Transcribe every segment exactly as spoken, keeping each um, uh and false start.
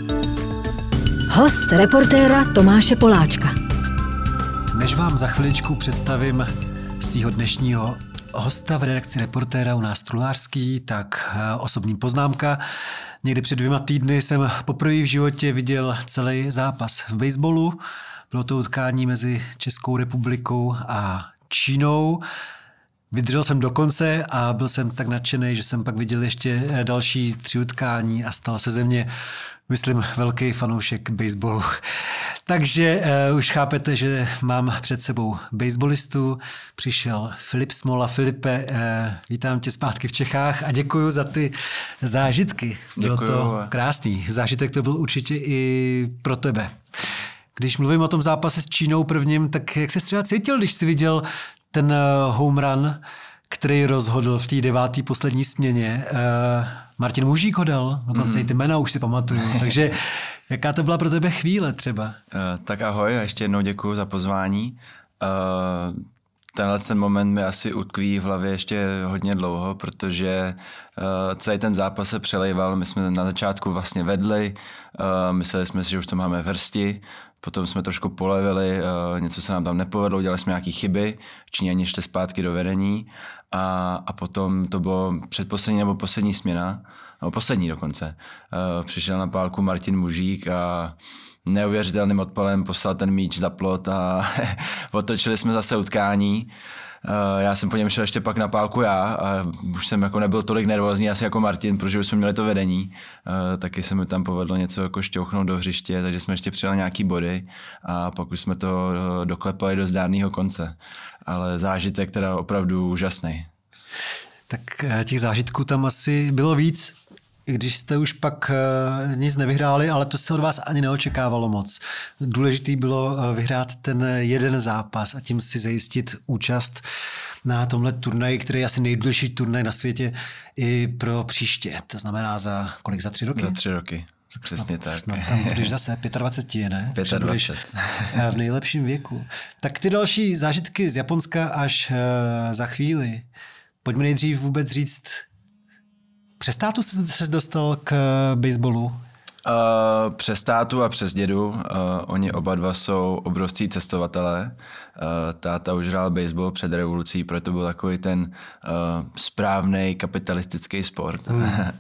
Host reportéra Tomáše Poláčka. Než vám za chviličku představím svého dnešního hosta v redakci Reportéra u nás Truhlářský, tak osobní poznámka. Někdy před dvěma týdny jsem poprvé v životě viděl celý zápas v baseballu. Bylo to utkání mezi Českou republikou a Čínou. Vydržel jsem do konce a byl jsem tak nadšený, že jsem pak viděl ještě další tři utkání a stal se ze mě, myslím, velký fanoušek baseballu. Takže uh, už chápete, že mám před sebou baseballistu. Přišel Filip Smola. Filipe, uh, vítám tě zpátky v Čechách a děkuji za ty zážitky. Bylo Děkuju. to krásný. Zážitek to byl určitě i pro tebe. Když mluvím o tom zápase s Čínou prvním, tak jak se třeba cítil, když jsi viděl ten home run, který rozhodl v té devátý poslední směně? Uh, Martin Mužík ho dal, dokonce mm. i ty jména už si pamatuju. Takže jaká to byla pro tebe chvíle třeba? Uh, tak ahoj a ještě jednou děkuju za pozvání. Uh, tenhle ten moment mi asi utkví v hlavě ještě hodně dlouho, protože uh, celý ten zápas se přelejval. My jsme na začátku vlastně vedli, uh, mysleli jsme si, že už to máme v hrsti. Potom jsme trošku polevili, uh, něco se nám tam nepovedlo, udělali jsme nějaké chyby, Číňani šli zpátky do vedení a, a potom to bylo předposlední nebo poslední směna, nebo poslední dokonce. Uh, přišel na pálku Martin Mužík a neuvěřitelným odpalem poslal ten míč za plot a otočili jsme zase utkání. Uh, já jsem po něm šel ještě pak na pálku já a už jsem jako nebyl tolik nervózní asi jako Martin, protože už jsme měli to vedení. Uh, taky se mi tam povedlo něco jako šťouchnout do hřiště, takže jsme ještě přijeli nějaký body a pak už jsme to doklepali do zdárného konce. Ale zážitek teda opravdu úžasný. Tak těch zážitků tam asi bylo víc, i když jste už pak uh, nic nevyhráli, ale to se od vás ani neočekávalo moc. Důležitý bylo uh, vyhrát ten jeden zápas a tím si zajistit účast na tomhle turnaji, který je asi nejdůležitější turnaj na světě i pro příště. To znamená za kolik? Za tři roky? Za tři roky. Přesně snad, tak. Snad tam budeš zase dvacet pět, ne? dvacet pět. V nejlepším věku. Tak ty další zážitky z Japonska až uh, za chvíli. Pojďme nejdřív vůbec říct, přes tátu se, se dostal k baseballu? Uh, přes tátu a přes dědu. Uh, oni oba dva jsou obrovský cestovatelé. Uh, táta už hrál baseball před revolucí, proto to byl takový ten uh, správný kapitalistický sport. Mm. a,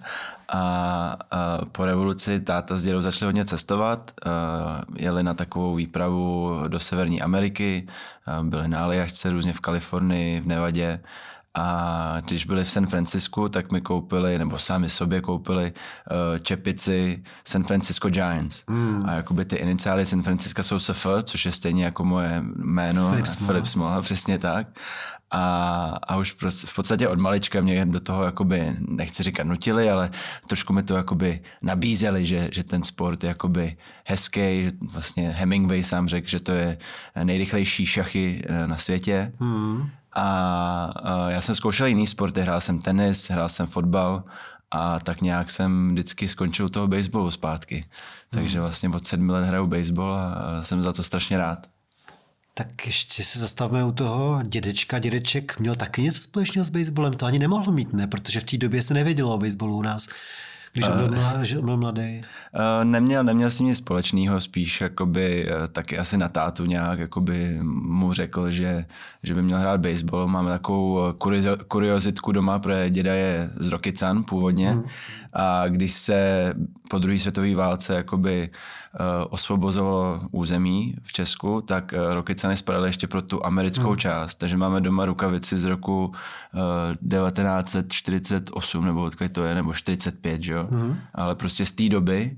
a po revoluci táta s dědou začali hodně cestovat. Uh, jeli na takovou výpravu do Severní Ameriky, uh, byli na Aljašce, různě v Kalifornii, v Nevadě. A když byli v San Francisku, tak mi koupili, nebo sami sobě koupili uh, čepici San Francisco Giants. Mm. A jakoby ty iniciály San Francisco jsou S F, což je stejně jako moje jméno. Filip Smola. Filip Smola, přesně tak. A, a už v podstatě od malička mě do toho jakoby, nechci říkat nutili, ale trošku mi to jakoby nabízeli, že, že ten sport je jakoby hezký. Vlastně Hemingway sám řekl, že to je nejrychlejší šachy na světě. Mm. A, a já jsem zkoušel jiný sporty, hrál jsem tenis, hrál jsem fotbal a tak nějak jsem vždycky skončil u toho baseballu zpátky. Takže vlastně od sedmi let hraju baseball a jsem za to strašně rád. Tak ještě se zastavme u toho dědečka. Dědeček měl taky něco společného s baseballem, to ani nemohl mít, ne? Protože v té době se nevědělo o baseballu u nás. Když on byl, mladý, že on byl mladý? Neměl, neměl si nic společného, spíš jakoby, taky asi na tátu nějak jakoby mu řekl, že, že by měl hrát baseball. Máme takovou kuriozitku doma, protože děda je z Rokycan původně hmm. a když se po druhé světové válce jakoby osvobozovalo území v Česku, tak Rokycany spadaly ještě pro tu americkou hmm. část, takže máme doma rukavici z roku devatenáct set čtyřicet osm, nebo odkud to je, nebo čtyřicet pět, že jo? Mm-hmm. Ale prostě z té doby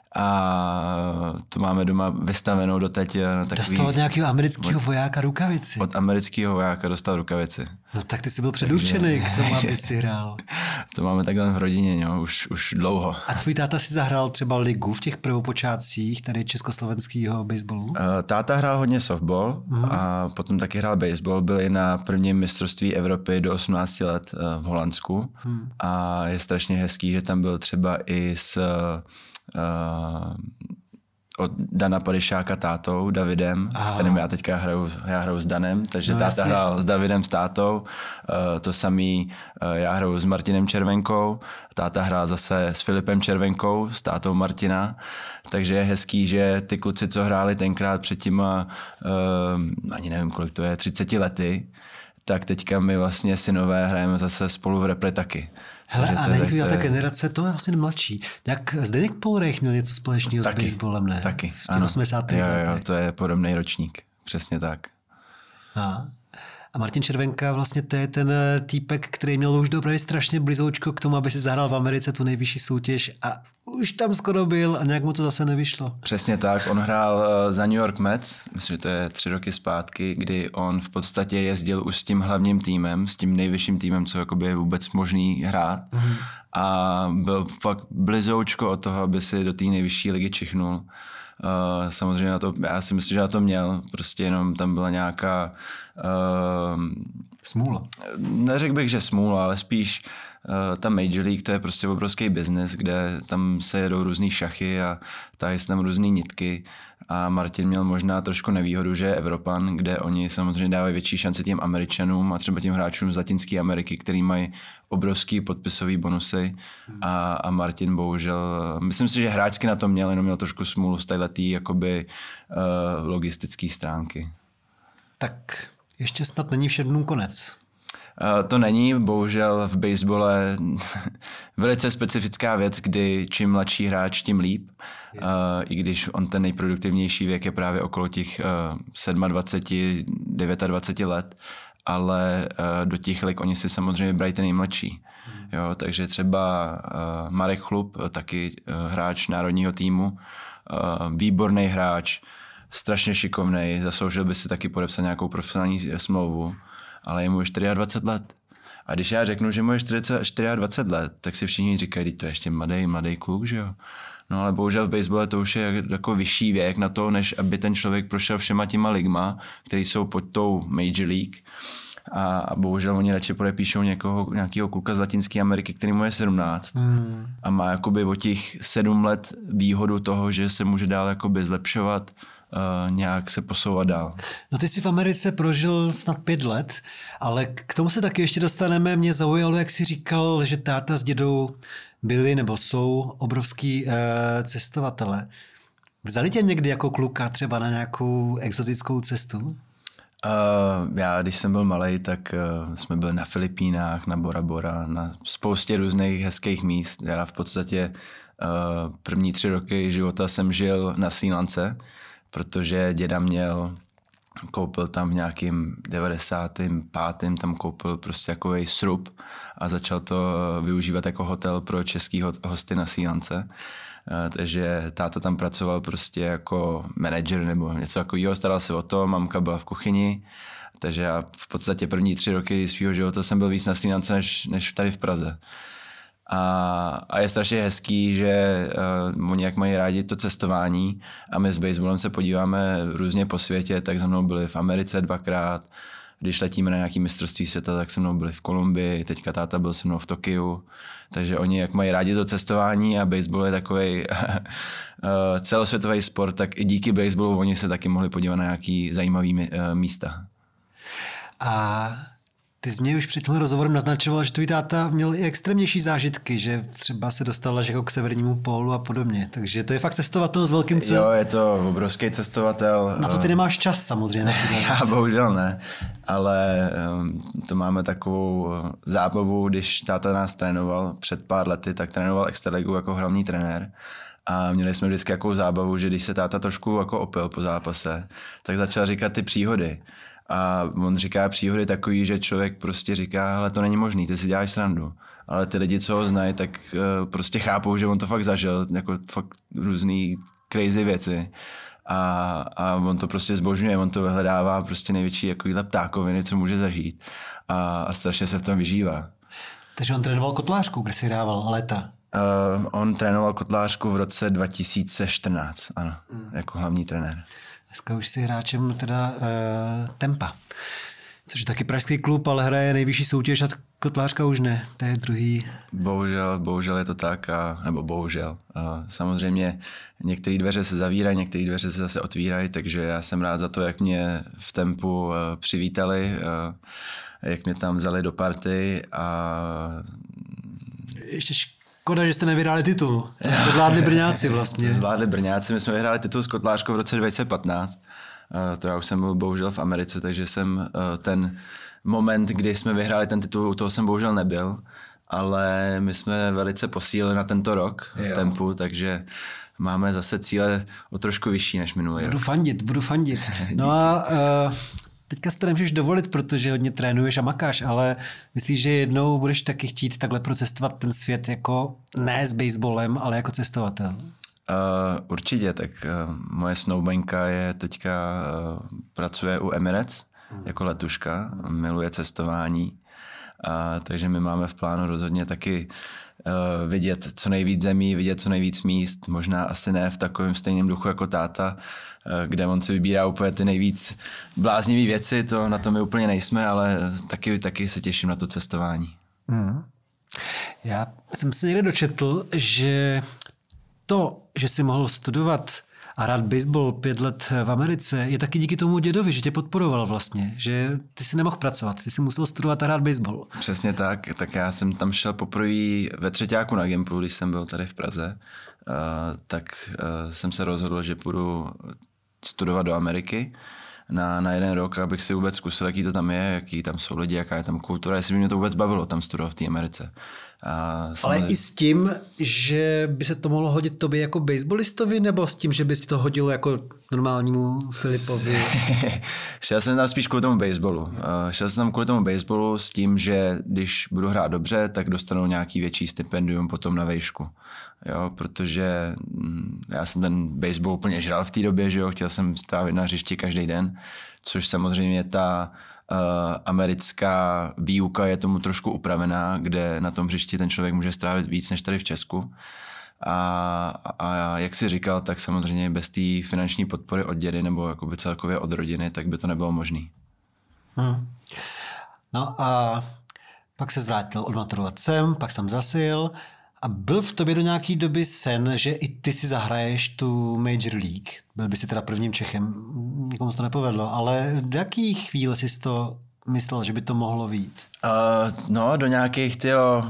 a to máme doma vystavenou doteď na takový... Dostal od nějakého amerického vojáka rukavici. Od amerického vojáka dostal rukavici. No tak ty jsi byl předurčený k tomu, aby si hrál. To máme takhle v rodině, jo, už, už dlouho. A tvůj táta si zahrál třeba ligu v těch prvopočátcích tady československého baseballu? Uh, táta hrál hodně softball uh-huh. a potom taky hrál baseball. Byl i na prvním mistrovství Evropy do osmnácti let uh, v Holandsku. Uh-huh. A je strašně hezký, že tam byl třeba i s... Uh, od Dana Padyšáka tátou, Davidem, Aha. s kterým já teďka hraju, já hraju s Danem, takže no, táta jasně. hrál s Davidem, s tátou, uh, to samý uh, já hraju s Martinem Červenkou, táta hrál zase s Filipem Červenkou, s tátou Martina, takže je hezký, že ty kluci, co hráli tenkrát před těma, uh, ani nevím, kolik to je, třiceti lety, tak teďka my vlastně synové hrajeme zase spolu v repre taky. Hele, a není tu ta generace, to je vlastně mladší. Jak Zdeněk Polrejch měl něco společného taky, s baseballem, ne? Taky, v těch osmdesátých Jo, jo, to je podobný ročník, přesně tak. A, a Martin Červenka vlastně to je ten týpek, který měl už opravdu strašně blízoučko k tomu, aby si zahrál v Americe tu nejvyšší soutěž a už tam skoro byl a nějak mu to zase nevyšlo. Přesně tak, on hrál za New York Mets, myslím, že to je tři roky zpátky, kdy on v podstatě jezdil už s tím hlavním týmem, s tím nejvyšším týmem, co jakoby je vůbec možný hrát. Mm. A byl fakt blizoučko od toho, aby si do té nejvyšší ligy čichnul. Uh, samozřejmě na to, já si myslím, že na to měl, prostě jenom tam byla nějaká... Uh, smůla. Neřekl bych, že smůla, ale spíš uh, ta Major League, to je prostě obrovský biznis, kde tam se jedou různý šachy a tahají se tam různý nitky a Martin měl možná trošku nevýhodu, že je Evropan, kde oni samozřejmě dávají větší šance těm Američanům a třeba těm hráčům z Latinské Ameriky, který mají obrovský podpisový bonusy a, a Martin bohužel, myslím si, že hráčsky na to měl, jenom měl trošku smůlu z téhletý jakoby uh, logistický stránky. Tak ještě snad není všem dnům konec. Uh, to není, bohužel v basebole velice specifická věc, kdy čím mladší hráč, tím líp. Uh, I když on ten nejproduktivnější věk je právě okolo těch uh, dvacet sedm, dvacet devět let, ale uh, do těch lig oni si samozřejmě brají ten nejmladší. Hmm. Jo, takže třeba uh, Marek Chlup, taky uh, hráč národního týmu, uh, výborný hráč, strašně šikovnej, zasloužil by si taky podepsat nějakou profesionální smlouvu, ale je mu dvacet čtyři let. A když já řeknu, že mu je dvacet čtyři let, tak si všichni říkají, to je ještě mladý, mladý kluk, že jo? No ale bohužel v basebale to už je jako vyšší věk na to, než aby ten člověk prošel všema těma ligma, který jsou pod tou Major League. A, a bohužel oni radši podepíšou někoho, nějakého kluka z Latinské Ameriky, který mu je sedmnáct mm. a má jakoby o těch sedm let výhodu toho, že se může dál jakoby zlepšovat, Uh, nějak se posouvat dál. No ty jsi v Americe prožil snad pět let, ale k tomu se taky ještě dostaneme. Mě zaujalo, jak jsi říkal, že táta s dědou byli nebo jsou obrovský uh, cestovatele. Vzali tě někdy jako kluka třeba na nějakou exotickou cestu? Uh, já, když jsem byl malej, tak uh, jsme byli na Filipínách, na Bora Bora, na spoustě různých hezkých míst. Já v podstatě uh, první tři roky života jsem žil na Srí Lance, protože děda měl, koupil tam v nějakým devadesátém pátém tam koupil prostě takovej srub a začal to využívat jako hotel pro český hosty na Srí Lance. Takže táta tam pracoval prostě jako manager nebo něco takového, staral se o to, mamka byla v kuchyni, takže já v podstatě první tři roky svého života jsem byl víc na Srí Lance než, než tady v Praze. A, a je strašně hezký, že uh, oni jak mají rádi to cestování a my s baseballem se podíváme různě po světě, tak za mnou byli v Americe dvakrát, když letíme na nějaký mistrovství světa, tak se mnou byli v Kolumbii, teďka táta byl se mnou v Tokiu, takže oni jak mají rádi to cestování a baseball je takovej celosvětový sport, tak i díky baseballu oni se taky mohli podívat na nějaký zajímavý uh, místa. A ty jsi mě už před tím rozhovorem naznačoval, že tvůj táta měl i extrémnější zážitky, že třeba se dostal až jako k severnímu pólu a podobně. Takže to je fakt cestovatel s velkým C. Jo, je to obrovský cestovatel. Na to ty nemáš čas samozřejmě. Já bohužel ne, ale to máme takovou zábavu, když táta nás trénoval před pár lety, tak trénoval extraligu jako hlavní trenér. A měli jsme vždycky jakou zábavu, že když se táta trošku jako opil po zápase, tak začal říkat ty příhody. A on říká příhody takový, že člověk prostě říká, hele, to není možný, ty si děláš srandu. Ale ty lidi, co ho znají, tak uh, prostě chápou, že on to fakt zažil, jako fakt různý crazy věci. A, a on to prostě zbožňuje, on to vyhledává prostě největší jakýhle ptákoviny, co může zažít. A, a strašně se v tom vyžívá. Takže on trénoval kotlářku, kde si hrával léta? Uh, on trénoval kotlářku v roce dva tisíce čtrnáct, ano, mm. jako hlavní trenér. Dneska už si hráčem teda uh, tempa. Což je taky pražský klub, ale hraje nejvyšší soutěž a Kotlářka už ne, to je druhý. Bohužel, bohužel je to tak, a, nebo bohužel. A samozřejmě některé dveře se zavírají, některé dveře se zase otvírají, takže já jsem rád za to, jak mě v tempu přivítali, jak mě tam vzali do party a... Ještě škoda, že jste nevyhráli titul. To zvládli Brňáci vlastně. Zvládli Brňáci, my jsme vyhráli titul s Kotlářkou v roce dva tisíce patnáct. To já už jsem byl bohužel v Americe, takže jsem ten moment, kdy jsme vyhráli ten titul, u toho jsem bohužel nebyl, ale my jsme velice posílili na tento rok v jo. tempu, takže máme zase cíle o trošku vyšší než minulý Budu rok. fandit, budu fandit. No a uh, teďka si to nemůžeš dovolit, protože hodně trénuješ a makáš, ale myslíš, že jednou budeš taky chtít takhle procestovat ten svět jako ne s baseballem, ale jako cestovatel? Uh, určitě, tak uh, moje snoubenka je teďka, uh, pracuje u Emirates hmm. jako letuška, miluje cestování, uh, takže my máme v plánu rozhodně taky uh, vidět co nejvíc zemí, vidět co nejvíc míst, možná asi ne v takovém stejném duchu jako táta, uh, kde on si vybírá úplně ty nejvíc bláznivý věci, to na to my úplně nejsme, ale taky, taky se těším na to cestování. Hmm. Já jsem se někde dočetl, že to, že jsi mohl studovat a hrát baseball pět let v Americe, je taky díky tomu dědovi, že tě podporoval vlastně, že ty si nemohl pracovat, ty si musel studovat a hrát baseball. Přesně tak, tak já jsem tam šel poprvé ve třetíku na Gimplu, když jsem byl tady v Praze, uh, tak uh, jsem se rozhodl, že půjdu studovat do Ameriky na, na jeden rok, abych si vůbec zkusil, jaký to tam je, jaký tam jsou lidi, jaká je tam kultura, jestli by mě to vůbec bavilo tam studovat v té Americe. A samozřejmě... Ale i s tím, že by se to mohlo hodit tobě jako baseballistovi, nebo s tím, že by si to hodilo jako normálnímu Filipovi? Šel jsem tam spíš kvůli tomu baseballu. Šel jsem tam kvůli tomu baseballu s tím, že když budu hrát dobře, tak dostanu nějaký větší stipendium potom na vejšku. Jo, protože já jsem ten baseball úplně žral v té době, že jo, chtěl jsem strávit na hřišti každý den, což samozřejmě ta uh, americká výuka je tomu trošku upravená, kde na tom hřišti ten člověk může strávit víc než tady v Česku. A, a jak jsi říkal, tak samozřejmě bez té finanční podpory od dědy nebo jakoby celkově od rodiny, tak by to nebylo možné. Hmm. No a pak se zvrátil odmaturovat sem, pak jsem zasil. A byl v tobě do nějaký doby sen, že i ty si zahraješ tu Major League? Byl by si teda prvním Čechem, nikomu se to nepovedlo, ale do jaký chvíle jsi to myslel, že by to mohlo vyjít? Uh, no, do nějakých, tyjo,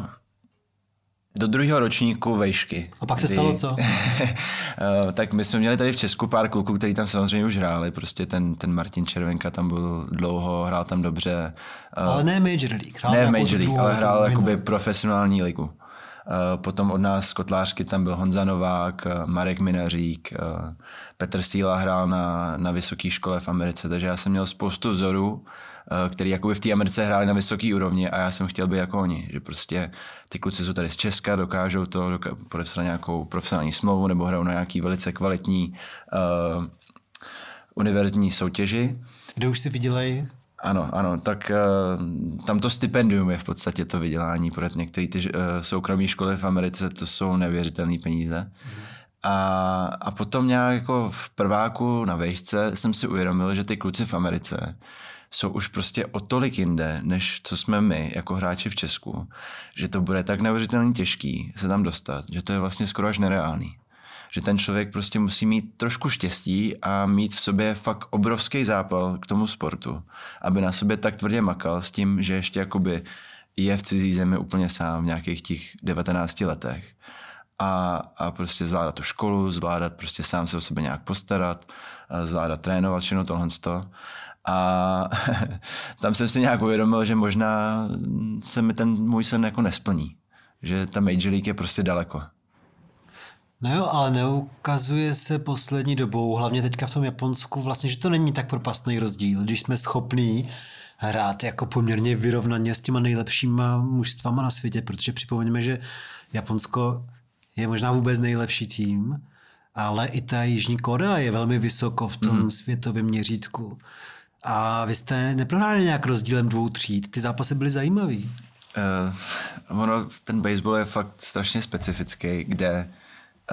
do druhého ročníku vejšky. A pak se kdy... stalo co? uh, tak my jsme měli tady v Česku pár kluků, který tam samozřejmě už hráli, prostě ten, ten Martin Červenka tam byl dlouho, hrál tam dobře. Uh, ale ne Major League. Hrál ne Major League, ale hrál jakoby profesionální ligu. Potom od nás z Kotlářky tam byl Honza Novák, Marek Minařík, Petr Síla hrál na, na vysoké škole v Americe, takže já jsem měl spoustu vzorů, který jakoby v té Americe hráli na vysoké úrovni a já jsem chtěl být jako oni, že prostě ty kluci jsou tady z Česka, dokážou to, doká- podepsat nějakou profesionální smlouvu nebo hrajou na nějaký velice kvalitní uh, univerzitní soutěži. Kde už si vidělej? Ano, ano, tak uh, tam to stipendium je v podstatě to vydělání, protože některé ty uh, soukromé školy v Americe, to jsou neuvěřitelné peníze. Mm. A, a potom nějak jako v prváku na vejšce jsem si uvědomil, že ty kluci v Americe jsou už prostě o tolik jinde, než co jsme my jako hráči v Česku, že to bude tak neuvěřitelně těžký se tam dostat, že to je vlastně skoro až nereálný. Že ten člověk prostě musí mít trošku štěstí a mít v sobě fakt obrovský zápal k tomu sportu, aby na sobě tak tvrdě makal s tím, že ještě jakoby je v cizí zemi úplně sám v nějakých těch devatenácti letech. A, a prostě zvládat tu školu, zvládat prostě sám se o sebe nějak postarat, zvládat trénovat, všechno tohle. A tam jsem si nějak uvědomil, že možná se mi ten můj sen jako nesplní. Že ta Major League je prostě daleko. No jo, ale neukazuje se poslední dobou, hlavně teďka v tom Japonsku, vlastně, že to není tak propastný rozdíl, když jsme schopní hrát jako poměrně vyrovnaně s těma nejlepšíma mužstvama na světě, protože připomeňme, že Japonsko je možná vůbec nejlepší tým, ale i ta Jižní Korea je velmi vysoko v tom mm. světovém měřítku. A vy jste neprohráli nějak rozdílem dvou tříd, ty zápasy byly zajímavý. Uh, ono, ten baseball je fakt strašně specifický, kde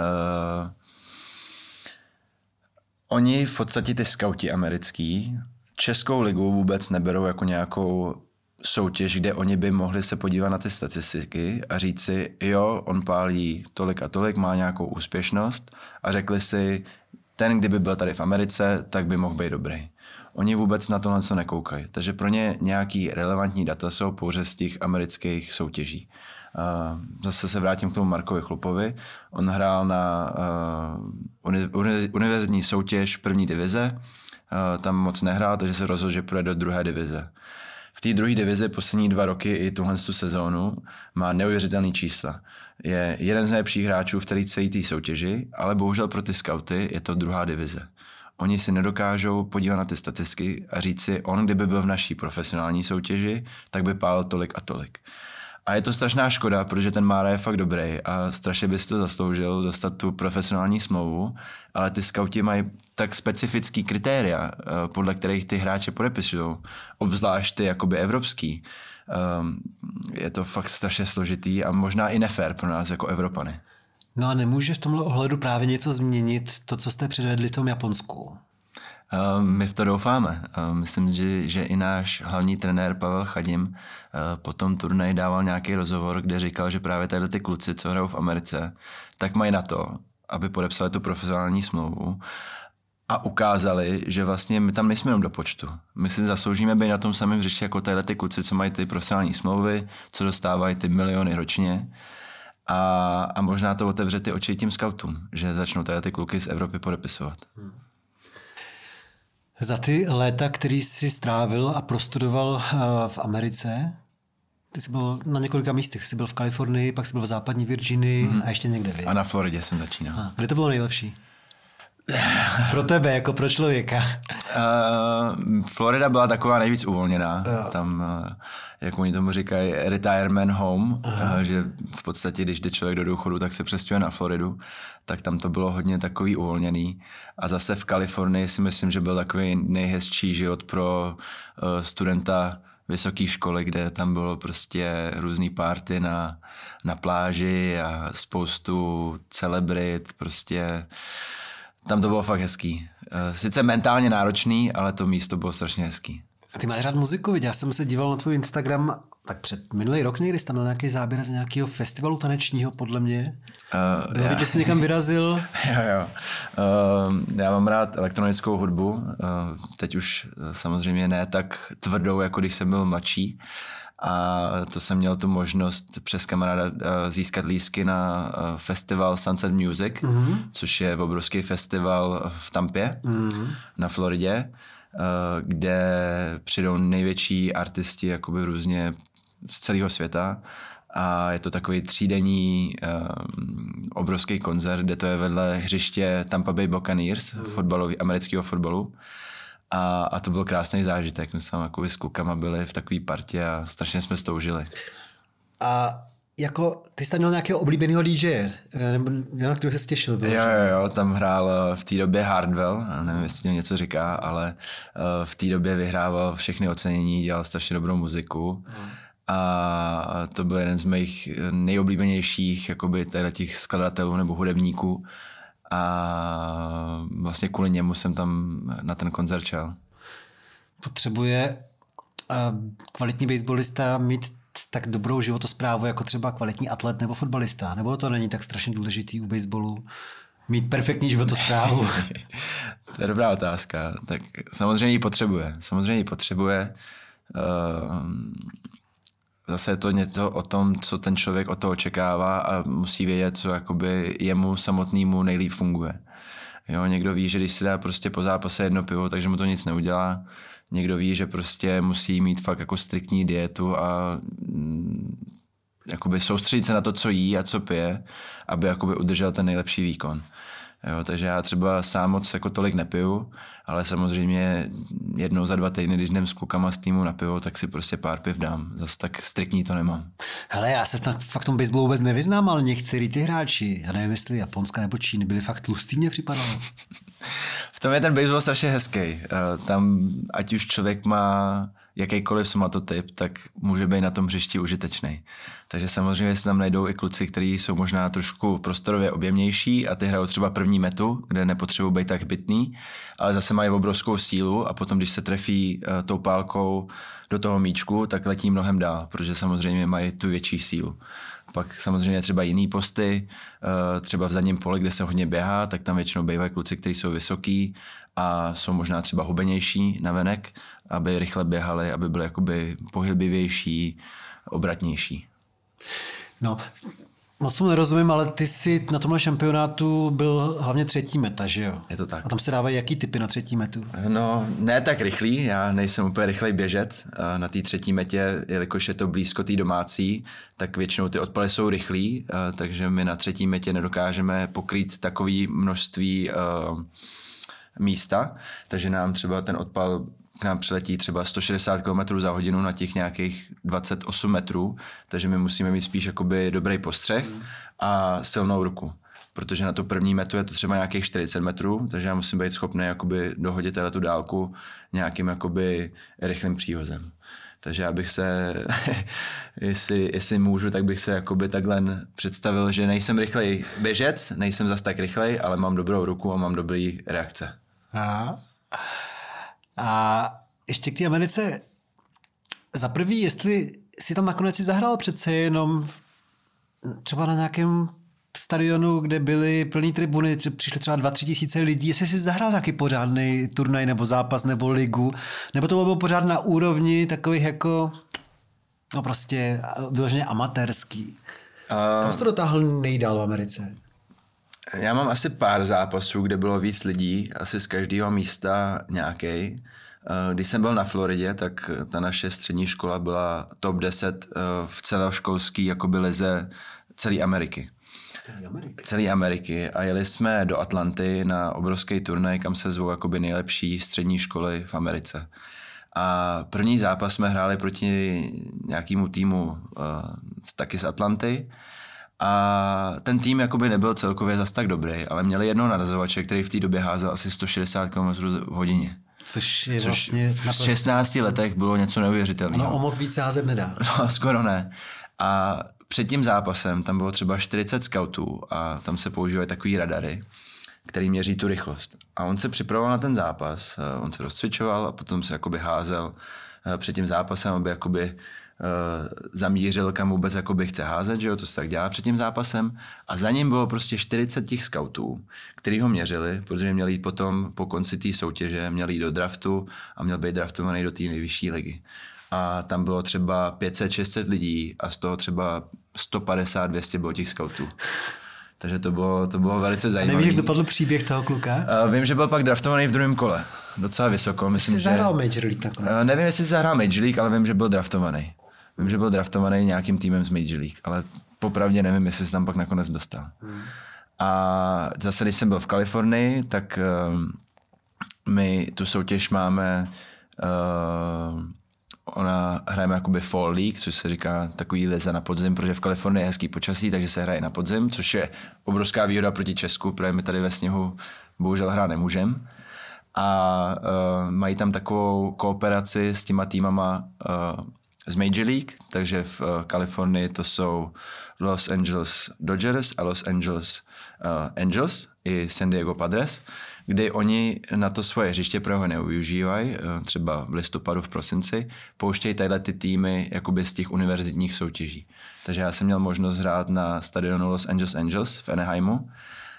Uh, oni v podstatě ty skauti americký Českou ligu vůbec neberou jako nějakou soutěž, kde oni by mohli se podívat na ty statistiky a říct si, jo, on pálí tolik a tolik, má nějakou úspěšnost a řekli si, ten, kdyby byl tady v Americe, tak by mohl být dobrý. Oni vůbec na tohle co nekoukají. Takže pro ně nějaký relevantní data jsou pouze z těch amerických soutěží. Uh, zase se vrátím k tomu Markovi Chlupovi. On hrál na uh, uni- univerzitní soutěž první divize. Uh, tam moc nehrál, takže se rozhodl, že půjde do druhé divize. V té druhé divizi poslední dva roky i tuhle tu sezónu má neuvěřitelný čísla. Je jeden z nejlepších hráčů v té celé té soutěži, ale bohužel pro ty skauty je to druhá divize. Oni si nedokážou podívat na ty statistiky a říct si, on kdyby byl v naší profesionální soutěži, tak by pálil tolik a tolik. A je to strašná škoda, protože ten Mára je fakt dobrý a strašně by si to zasloužil dostat tu profesionální smlouvu, ale ty skauti mají tak specifický kritéria, podle kterých ty hráče podepisují, obzvlášť ty jakoby evropský. Je to fakt strašně složitý a možná i nefér pro nás jako Evropany. No a nemůže v tomhle ohledu právě něco změnit to, co jste předvedli v tom Japonsku? My v to doufáme. Myslím, že, že i náš hlavní trenér Pavel Chadim po tom turnaji dával nějaký rozhovor, kde říkal, že právě tady ty kluci, co hrajou v Americe, tak mají na to, aby podepsali tu profesionální smlouvu a ukázali, že vlastně my tam nejsme jenom do počtu. My si zasloužíme být na tom samém hřišti jako tady ty kluci, co mají ty profesionální smlouvy, co dostávají ty miliony ročně. A, a možná to otevře ty oči tím skautům, že začnou tady ty kluky z Evropy podepisovat. Hmm. Za ty léta, který jsi strávil a prostudoval v Americe, ty jsi byl na několika místech. Jsi byl v Kalifornii, pak jsi byl v západní Virginii mm-hmm. a ještě někde. Vy. A na Floridě jsem začínal. A kde to bylo nejlepší? Pro tebe, jako pro člověka. Uh, Florida byla taková nejvíc uvolněná. Uh. Tam, uh, jak oni tomu říkají, retirement home, uh, že v podstatě, když jde člověk do důchodu, tak se přestěhuje na Floridu. Tak tam to bylo hodně takový uvolněný. A zase v Kalifornii si myslím, že byl takový nejhezčí život pro uh, studenta vysoké školy, kde tam bylo prostě různý party na, na pláži a spoustu celebrit, prostě tam to bylo fakt hezký. Sice mentálně náročný, ale to místo bylo strašně hezký. A ty máš rád muziku, viděl? Já jsem se díval na tvůj Instagram tak před minulý rok někdy, jsi tam měl nějaký záběr z nějakého festivalu tanečního, podle mě. Uh, Bylo vidět, že jsi někam vyrazil? Jo, jo. Uh, já mám rád elektronickou hudbu. Uh, teď už samozřejmě ne tak tvrdou, jako když jsem byl mladší. A to jsem měl tu možnost přes kamaráda získat lístky na festival Sunset Music, mm-hmm. což je obrovský festival v Tampě, mm-hmm. na Floridě, kde přijdou největší artisti jakoby různě z celého světa. A je to takový třídenní um, obrovský koncert, kde to je vedle hřiště Tampa Bay Buccaneers, mm. fotbalový, amerického fotbalu. A, a to byl krásný zážitek. My jsme s klukama byli v takové partě a strašně jsme stoužili. A jako, ty jsi tam měl nějakého oblíbeného dý džeje, na kterého se těšil? Jo, jo, jo, tam hrál v té době Hardwell, nevím, jestli něco říká, ale v té době vyhrával všechny ocenění, dělal strašně dobrou muziku. Hmm. A to byl jeden z mých nejoblíbenějších jakoby těch skladatelů nebo hudebníků. A vlastně kvůli němu jsem tam na ten koncert šel. Potřebuje kvalitní baseballista mít tak dobrou životosprávu jako třeba kvalitní atlet nebo fotbalista? Nebo to není tak strašně důležitý u baseballu? Mít perfektní životosprávu? To je dobrá otázka. Tak samozřejmě ji potřebuje. Samozřejmě ji potřebuje. Zase je to něco o tom, co ten člověk od toho očekává a musí vědět, co jakoby jemu samotnému nejlíp funguje. Jo, někdo ví, že když si dá prostě po zápase jedno pivo, takže mu to nic neudělá. Někdo ví, že prostě musí mít fakt jako striktní dietu a mm, jakoby soustředit se na to, co jí a co pije, aby jakoby udržel ten nejlepší výkon. Jo, takže já třeba sám moc jako tolik nepiju, ale samozřejmě jednou za dva týdny, když jdem s klukama z týmu na pivo, tak si prostě pár piv dám. Zase tak striktní to nemám. Hele, já se fakt v tom baseballu vůbec nevyznám, ale některý ty hráči, já nevím, jestli Japonska nebo Číny, byli fakt tlustý, mě připadalo. V tom je ten baseball strašně hezký. Tam, ať už člověk má jakýkoliv somatotyp, tak může být na tom hřišti užitečný. Takže samozřejmě se tam najdou i kluci, kteří jsou možná trošku prostorově objemnější a ty hrajou třeba první metu, kde nepotřebují být tak bytný, ale zase mají obrovskou sílu a potom, když se trefí uh, tou pálkou do toho míčku, tak letí mnohem dál, protože samozřejmě mají tu větší sílu. Pak samozřejmě třeba jiný posty, třeba v zadním poli, kde se hodně běhá, tak tam většinou bývají kluci, kteří jsou vysoký a jsou možná třeba hubenější navenek, aby rychle běhali, aby byli jakoby pohyblivější, obratnější. No, moc tomu nerozumím, ale ty jsi na tomhle šampionátu byl hlavně třetí meta, že jo? Je to tak. A tam se dávají jaký typy na třetí metu? No, ne tak rychlý, já nejsem úplně rychlej běžec. Na té třetí metě, jelikož je to blízko té domácí, tak většinou ty odpaly jsou rychlý, takže my na třetí metě nedokážeme pokrýt takové množství uh, místa, takže nám třeba ten odpal k nám přiletí třeba sto šedesát kilometrů za hodinu na těch nějakých dvacet osm metrů, takže my musíme mít spíš jakoby dobrý postřeh a silnou ruku. Protože na tu první metu je to třeba nějakých čtyřicet metrů, takže já musím být schopný jakoby dohodit teda tu dálku nějakým jakoby rychlým příhozem. Takže já bych se, jestli, jestli můžu, tak bych se jakoby takhle představil, že nejsem rychlej běžec, nejsem zas tak rychlej, ale mám dobrou ruku a mám dobrý reakce. Aha. A ještě k té Americe. Za prvý, jestli si tam nakonec si zahrál přece jenom v, třeba na nějakém stadionu, kde byly plný tribuny, přišly třeba dva, tři tisíce lidí, jestli si zahrál nějaký pořádný turnaj nebo zápas nebo ligu, nebo to bylo pořád na úrovni takových jako no prostě vyloženě amatérský. Uh, Kam jsi to dotáhl nejdál v Americe? Já mám asi pár zápasů, kde bylo víc lidí, asi z každého místa nějaký. Když jsem byl na Floridě, tak ta naše střední škola byla top deset v celoškolský jakoby lize celé Ameriky. Celé Ameriky? Celé Ameriky. A jeli jsme do Atlanty na obrovský turnaj, kam se zvou jakoby nejlepší střední školy v Americe. A první zápas jsme hráli proti nějakému týmu uh, taky z Atlanty. A ten tým jakoby nebyl celkově zas tak dobrý, ale měli jednoho narazovače, který v té době házel asi sto šedesát kilometrů v hodině. Což je Což vlastně... v šestnácti letech bylo něco neuvěřitelného. No o moc víc házet nedá. No skoro ne. A před tím zápasem tam bylo třeba čtyřicet scoutů a tam se používají takový radary, který měří tu rychlost. A on se připravoval na ten zápas, on se rozcvičoval a potom se jakoby házel před tím zápasem, aby jakoby Uh, zamířil, kam vůbec jakoby chce házet, že jo, to se tak dělá před tím zápasem a za ním bylo prostě čtyřicet těch scoutů, který ho měřili, protože měli jít potom po konci té soutěže, měli jít do draftu a měl být draftovaný do té nejvyšší ligy. A tam bylo třeba pět set šest set lidí a z toho třeba sto padesát dvě stě bylo těch scoutů. Takže to bylo, to bylo velice zajímavé. A nevíš, jak dopadl příběh toho kluka? Uh, vím, že byl pak draftovaný v druhém kole. Docela vysoko. Myslím, jsi že... zahrál Major League nakonec? Uh, nevím, jestli jsi zahrál Major League, ale vím, že byl draftovaný. Vím, že byl draftovaný nějakým týmem z Major League, ale popravdě nevím, jestli se tam pak nakonec dostal. Hmm. A zase, když jsem byl v Kalifornii, tak uh, my tu soutěž máme, uh, ona hrajeme jakoby Fall League, což se říká takový liza na podzim, protože v Kalifornii je hezký počasí, takže se hraje na podzim, což je obrovská výhoda proti Česku, protože my tady ve sněhu bohužel hrát nemůžeme. A uh, mají tam takovou kooperaci s těma týmama uh, z Major League, takže v uh, Kalifornii to jsou Los Angeles Dodgers a Los Angeles uh, Angels i San Diego Padres, kdy oni na to svoje hřiště pro ho nevyužívají, uh, třeba v listopadu, v prosinci, pouštějí tadyhle ty týmy jakoby z těch univerzitních soutěží. Takže já jsem měl možnost hrát na stadionu Los Angeles Angels v Anaheimu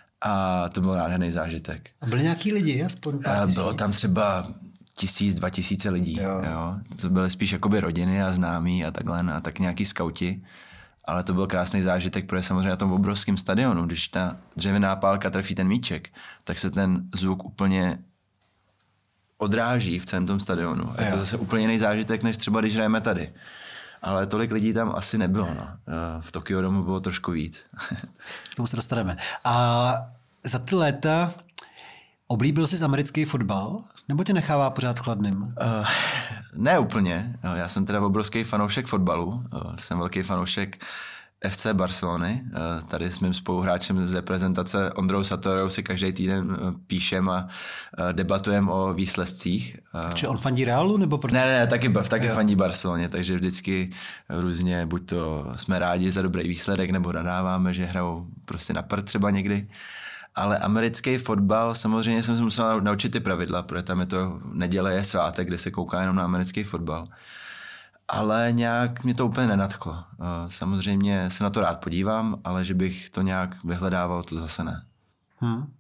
a to byl nádherný zážitek. A byli nějaký lidi, aspoň pár tisíc? Bylo tam třeba tisíc, dva tisíce lidí. Jo. Jo. To byly spíš jakoby rodiny a známí a takhle a tak nějaký skauti. Ale to byl krásný zážitek, protože samozřejmě na tom obrovském stadionu, když ta dřevěná pálka trefí ten míček, tak se ten zvuk úplně odráží v celém tom stadionu. A je to zase úplně jiný zážitek, než třeba když hrajeme tady. Ale tolik lidí tam asi nebylo. No. V Tokio Domu bylo trošku víc. K tomu se dostaneme. A za ty léta oblíbil jsi americký fotbal? Nebo tě nechává pořád chladným? Uh, ne úplně. Já jsem teda obrovský fanoušek fotbalu. Jsem velký fanoušek F C Barcelony. Tady s mým spoluhráčem z reprezentace Ondrou Satorou si každý týden píšem a debatujeme o výsledcích. Či on fandí Realu? Nebo proto... Ne, ne, taky, taky fandí Barceloně, takže vždycky různě, buď to jsme rádi za dobrý výsledek, nebo nadáváme, že hrajou prostě na prd třeba někdy. Ale americký fotbal, samozřejmě jsem se musel naučit ty pravidla, protože tam je to neděle je svátek, kde se kouká jenom na americký fotbal. Ale nějak mě to úplně nenadchlo. Samozřejmě se na to rád podívám, ale že bych to nějak vyhledával, to zase ne. Hmm.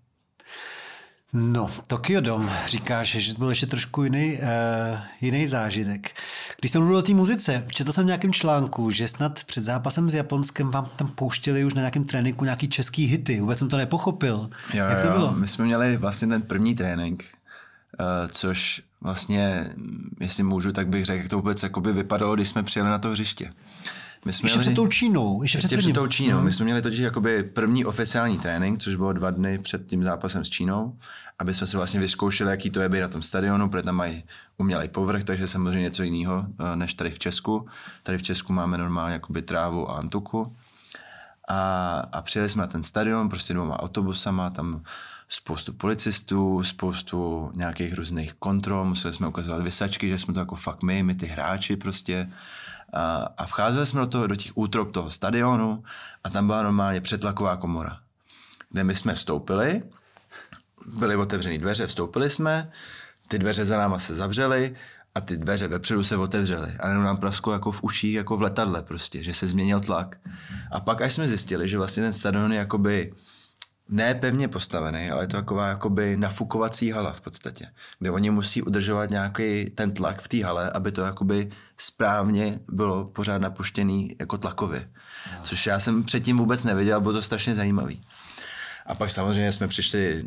No, Tokyo Dome, říkáš, že to byl ještě trošku jiný, uh, jiný zážitek. Když jsem mluvil o té muzice, četl jsem v nějakém článku, že snad před zápasem s Japonskem vám tam pouštěli už na nějakém tréninku nějaký český hity. Vůbec jsem to nepochopil. Jo, Jak to jo, bylo? My jsme měli vlastně ten první trénink, uh, což vlastně, jestli můžu, tak bych řekl, jak to vůbec jakoby vypadalo, když jsme přijeli na to hřiště. My jsme ještě měli, před tou Čínou. Ještě, ještě před, před tou Čínou. Hmm. My jsme měli totiž jakoby první oficiální trénink, což bylo dva dny před tím zápasem s Čínou, aby jsme si vlastně vyzkoušeli, jaký to je být na tom stadionu, protože tam mají umělej povrch, takže samozřejmě něco jiného než tady v Česku. Tady v Česku máme normálně jakoby trávu a antuku. A, a přijeli jsme na ten stadion prostě dvěma autobusama, tam spoustu policistů, spoustu nějakých různých kontrol, museli jsme ukazovat vysačky, že jsme to jako fakt my, my ty hráči prostě. A, a vcházeli jsme do, toho, do těch útrop toho stadionu a tam byla normálně přetlaková komora, kde my jsme vstoupili, byly otevřený dveře, vstoupili jsme, ty dveře za náma se zavřely a ty dveře vepředu se otevřely. A jenom nám prasklo jako v uších, jako v letadle prostě, že se změnil tlak. A pak až jsme zjistili, že vlastně ten stadion je jakoby ne pevně postavený, ale je to taková jakoby nafukovací hala v podstatě, kde oni musí udržovat nějaký ten tlak v té hale, aby to jakoby správně bylo pořád napuštěný jako tlakově. No. Což já jsem předtím vůbec nevěděl, bylo to strašně zajímavý. A pak samozřejmě jsme přišli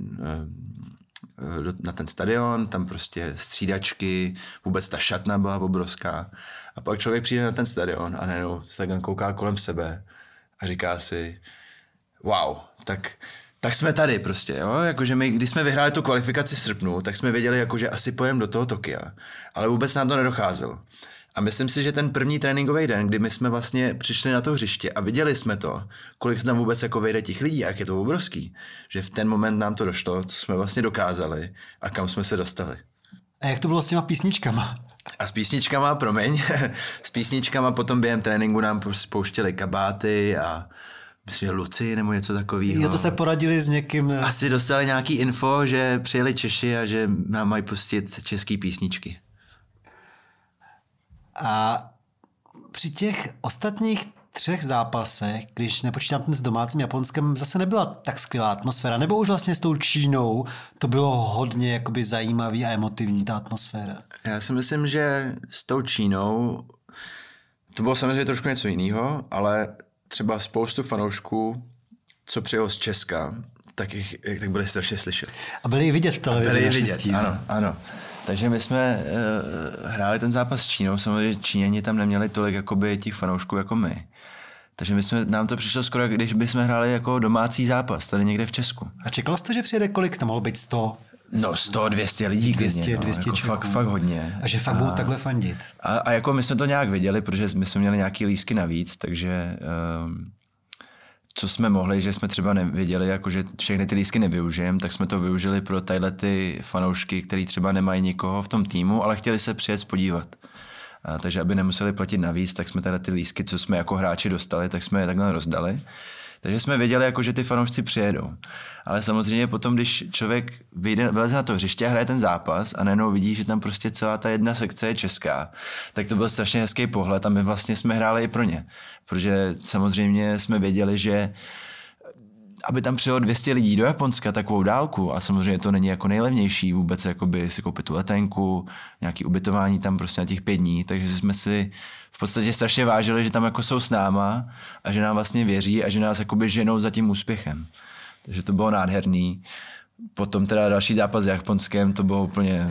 na ten stadion, tam prostě střídačky, vůbec ta šatna byla obrovská. A pak člověk přijde na ten stadion a najednou se tak kouká kolem sebe a říká si, wow, tak... Tak jsme tady prostě, jo, jakože my, když jsme vyhráli tu kvalifikaci v srpnu, tak jsme věděli, jakože asi pojedeme do toho Tokia, ale vůbec nám to nedocházelo. A myslím si, že ten první tréninkový den, kdy my jsme vlastně přišli na to hřiště a viděli jsme to, kolik se tam vůbec jako vejde těch lidí, jak je to obrovský, že v ten moment nám to došlo, co jsme vlastně dokázali a kam jsme se dostali. A jak to bylo s těma písničkama? A s písničkama, promiň, s písničkama potom během tréninku nám pouštěli kabáty a myslím, že Luci nebo něco takového. Jo, to se poradili s někým. Asi dostali nějaký info, že přijeli Češi a že nám mají pustit český písničky. A při těch ostatních třech zápasech, když nepočítám ten s domácím Japonskem, zase nebyla tak skvělá atmosféra. Nebo už vlastně s tou Čínou to bylo hodně jakoby zajímavý a emotivní, ta atmosféra. Já si myslím, že s tou Čínou to bylo samozřejmě trošku něco jiného, ale třeba spoustu fanoušků, co přijel z Česka, tak, jich, tak byli strašně slyšet. A byli i vidět v televizi. Byli i vidět, ano, ano. Takže my jsme uh, hráli ten zápas s Čínou, samozřejmě Číňani tam neměli tolik jakoby, těch fanoušků jako my. Takže my jsme, nám to přišlo skoro, když bychom hráli jako domácí zápas, tady někde v Česku. A čekal jste, že přijede kolik? Tam mohlo být sto? No sto, dvě stě lidí. dvě stě, no, dvě stě jako fakt, fakt hodně. A že fakt budou takhle fandit. A, a jako my jsme to nějak viděli, protože my jsme měli nějaký lístky navíc, takže um, co jsme mohli, že jsme třeba nevěděli, jako že všechny ty lístky nevyužijeme, tak jsme to využili pro tadyhle ty fanoušky, který třeba nemají nikoho v tom týmu, ale chtěli se přijet podívat. A, takže aby nemuseli platit navíc, tak jsme tady ty lístky, co jsme jako hráči dostali, tak jsme je takhle rozdali. Takže jsme věděli, jako, že ty fanoušci přijedou. Ale samozřejmě potom, když člověk vyjde, vyleze na to hřiště a hraje ten zápas a najednou vidí, že tam prostě celá ta jedna sekce je česká, tak to byl strašně hezký pohled a my vlastně jsme hráli i pro ně. Protože samozřejmě jsme věděli, že aby tam přijelo dvě stě lidí do Japonska takovou dálku a samozřejmě to není jako nejlevnější vůbec jakoby si koupit tu letenku, nějaký ubytování tam prostě na těch pět dní, takže jsme si v podstatě strašně vážili, že tam jako jsou s náma a že nám vlastně věří a že nás jakoby ženou za tím úspěchem. Takže to bylo nádherný. Potom teda další zápas s Japonskem, to bylo úplně...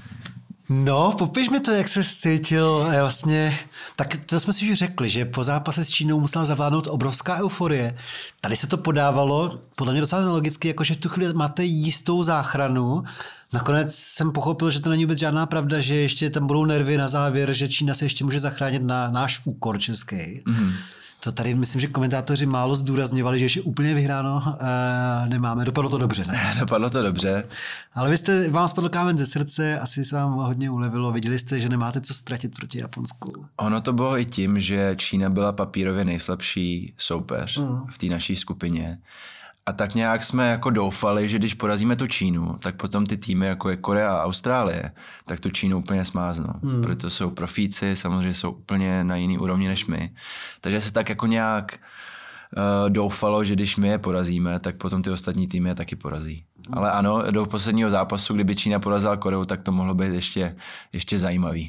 No, popiš mi to, jak se cítil vlastně, tak to jsme si už řekli, že po zápase s Čínou musela zavládnout obrovská euforie. Tady se to podávalo, podle mě docela nelogicky, jakože v tu chvíli máte jistou záchranu. Nakonec jsem pochopil, že to není vůbec žádná pravda, že ještě tam budou nervy na závěr, že Čína se ještě může zachránit na náš úkor český. Mm-hmm. To tady myslím, že komentátoři málo zdůrazňovali, že ještě úplně vyhráno e, nemáme. Dopadlo to dobře, ne? Dopadlo to dobře. Ale vy jste, vám spadl kámen ze srdce, asi se vám hodně ulevilo. Viděli jste, že nemáte co ztratit proti Japonsku. Ono to bylo i tím, že Čína byla papírově nejslabší soupeř mm. v té naší skupině. A tak nějak jsme jako doufali, že když porazíme tu Čínu, tak potom ty týmy jako je Korea a Austrálie, tak tu Čínu úplně smáznou. Hmm. Proto jsou profíci, samozřejmě jsou úplně na jiný úrovni než my. Takže se tak jako nějak uh, doufalo, že když my je porazíme, tak potom ty ostatní týmy je taky porazí. Hmm. Ale ano, do posledního zápasu, kdyby Čína porazila Koreu, tak to mohlo být ještě, ještě zajímavý.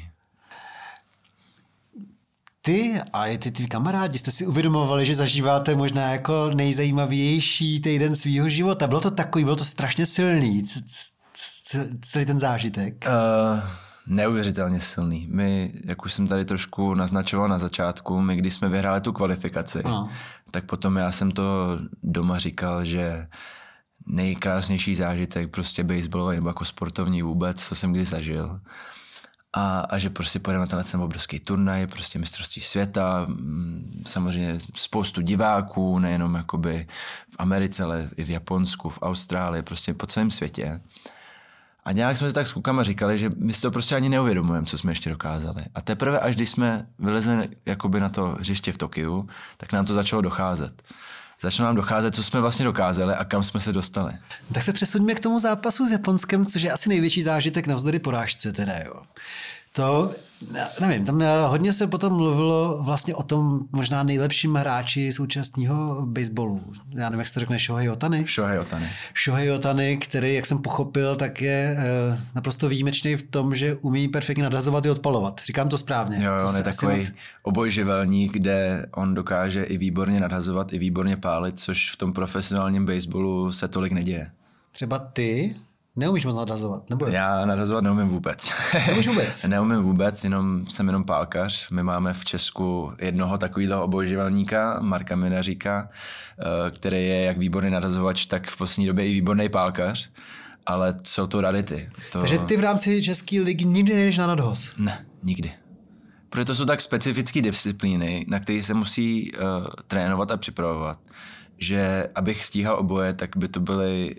Ty a i ty tví kamarádi jste si uvědomovali, že zažíváte možná jako nejzajímavější týden svýho života. Bylo to takový, bylo to strašně silný, c- c- celý ten zážitek. Uh, neuvěřitelně silný. My, jak už jsem tady trošku naznačoval na začátku, my když jsme vyhráli tu kvalifikaci, no. tak potom já jsem to doma říkal, že nejkrásnější zážitek prostě baseballový nebo jako sportovní vůbec, co jsem kdy zažil. A, a že prostě pojedeme na tenhle obrovský turnaj, prostě mistrovství světa, samozřejmě spoustu diváků, nejenom jakoby v Americe, ale i v Japonsku, v Austrálii, prostě po celém světě. A nějak jsme si tak s klukama říkali, že my si to prostě ani neuvědomujeme, co jsme ještě dokázali. A teprve až když jsme vylezli jakoby na to hřiště v Tokiu, tak nám to začalo docházet. Začalo nám docházet, co jsme vlastně dokázali a kam jsme se dostali. Tak se přesuňme k tomu zápasu s Japonskem, což je asi největší zážitek navzdory porážce teda, jo. To, nevím, tam hodně se potom mluvilo vlastně o tom možná nejlepším hráči současného baseballu. Já nevím, jak se to řekne, Shohei Ohtani? Shohei Ohtani. Shohei Ohtani, který, jak jsem pochopil, tak je e, naprosto výjimečný v tom, že umí perfektně nadhazovat i odpalovat. Říkám to správně. Jo, to on je takový moc... obojživelník, kde on dokáže i výborně nadhazovat, i výborně pálit, což v tom profesionálním baseballu se tolik neděje. Třeba ty... Neumíš moc nadhazovat, nebo? Já nadhazovat neumím vůbec. Neumíš vůbec? Neumím vůbec, jenom jsem jenom pálkař. My máme v Česku jednoho takového obojživelníka, Marka Minaříka, který je jak výborný nadhazovač, tak v poslední době i výborný pálkař, ale jsou to rarity. To... Takže ty v rámci české ligy nikdy nejdeš na nadhoz? Ne, nikdy. Protože to jsou tak specifické disciplíny, na které se musí uh, trénovat a připravovat, že abych stíhal oboje, tak by to byly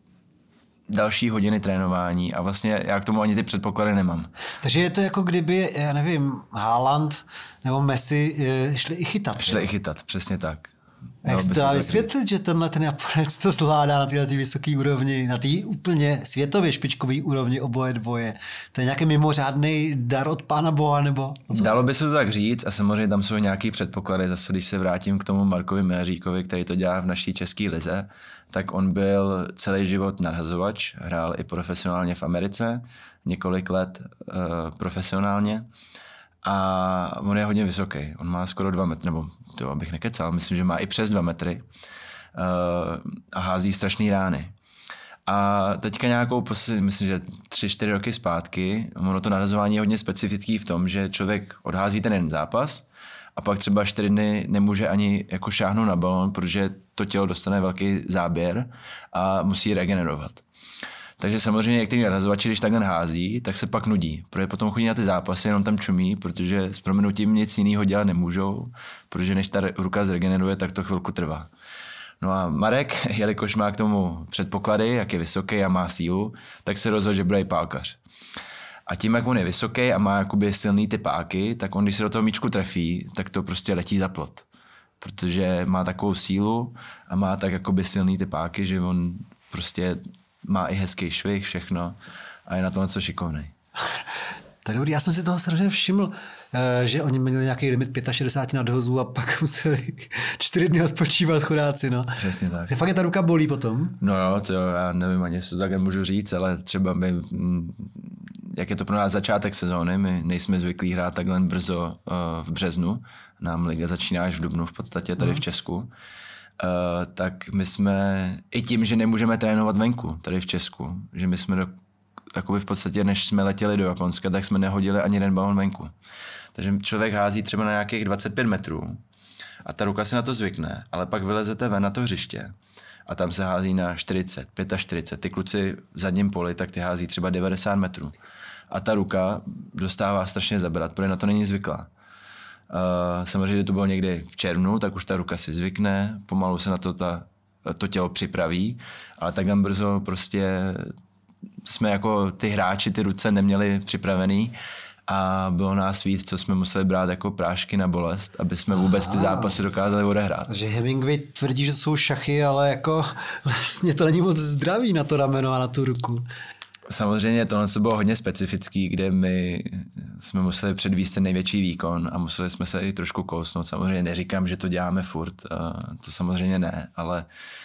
další hodiny trénování a vlastně já k tomu ani ty předpoklady nemám. Takže je to jako kdyby, já nevím, Haaland nebo Messi šli i chytat. Šli jo? i chytat, přesně tak. Jak se dá vysvětlit, že tenhle ten Japonec to zvládá na této vysoké úrovni, na té úplně světově špičkové úrovni oboje dvoje? To je nějaký mimořádný dar od Pána Boha, nebo? Dalo by se to tak říct a samozřejmě tam jsou nějaký předpoklady. Zase, když se vrátím k tomu Markovi Minaříkovi, který to dělá v naší české lize, tak on byl celý život nadhazovač, hrál i profesionálně v Americe, několik let uh, profesionálně a on je hodně vysoký. On má skoro dva metry, nebo to abych nekecal, myslím, že má i přes dva metry uh, a hází strašný rány. A teďka nějakou, myslím, že tři, čtyři roky zpátky, ono to nadhazování je hodně specifický v tom, že člověk odhází ten jeden zápas a pak třeba čtyři dny nemůže ani jako šáhnout na balón, protože to tělo dostane velký záběr a musí regenerovat. Takže samozřejmě některý nadhazovači, když takhle hází, tak se pak nudí, protože potom chodí na ty zápasy, jenom tam čumí, protože s prominutím nic jiného dělat nemůžou, protože než ta ruka zregeneruje, tak to chvilku trvá. No a Marek, jelikož má k tomu předpoklady, jak je vysoký a má sílu, tak se rozhodl, že bude i pálkař. A tím, jak on je vysoký a má jakoby silný ty páky, tak on, když se do toho míčku trefí, tak to prostě letí za plot. Protože má takovou sílu a má tak jakoby silný ty páky, že on prostě má i hezký švih, všechno a je na to něco šikovnej. Tak dobrý, já jsem si toho samozřejmě všiml, že oni měli nějaký limit šedesát pět nadhozů a pak museli čtyři dny odpočívat chudáci, no. Přesně tak. Že fakt je ta ruka bolí potom? No jo, to já nevím ani, co tak můžu říct, ale třeba my, jak je to pro nás začátek sezóny, my nejsme zvyklí hrát takhle brzo v březnu, nám liga začíná až v dubnu v podstatě tady mm. v Česku. Uh, tak my jsme i tím, že nemůžeme trénovat venku tady v Česku, že my jsme do, jakoby v podstatě, než jsme letěli do Japonska, tak jsme nehodili ani jeden balon venku. Takže člověk hází třeba na nějakých dvacet pět metrů a ta ruka si na to zvykne, ale pak vylezete ven na to hřiště a tam se hází na čtyřicet, čtyřicet pět. Ty kluci v zadním poli, tak ty hází třeba devadesát metrů. A ta ruka dostává strašně zabrat, protože na to není zvyklá. Uh, samozřejmě to bylo někdy v červnu, tak už ta ruka si zvykne, pomalu se na to ta, to tělo připraví, ale tak tam brzo prostě jsme jako ty hráči, ty ruce neměli připravený a bylo nás víc, co jsme museli brát jako prášky na bolest, aby jsme vůbec ty zápasy dokázali odehrát. Takže Hemingway tvrdí, že to jsou šachy, ale jako vlastně to není moc zdravý na to rameno a na tu ruku. Samozřejmě tohle bylo hodně specifický, kde my jsme museli předvíst ten největší výkon a museli jsme se i trošku kousnout. Samozřejmě neříkám, že to děláme furt, to samozřejmě ne, ale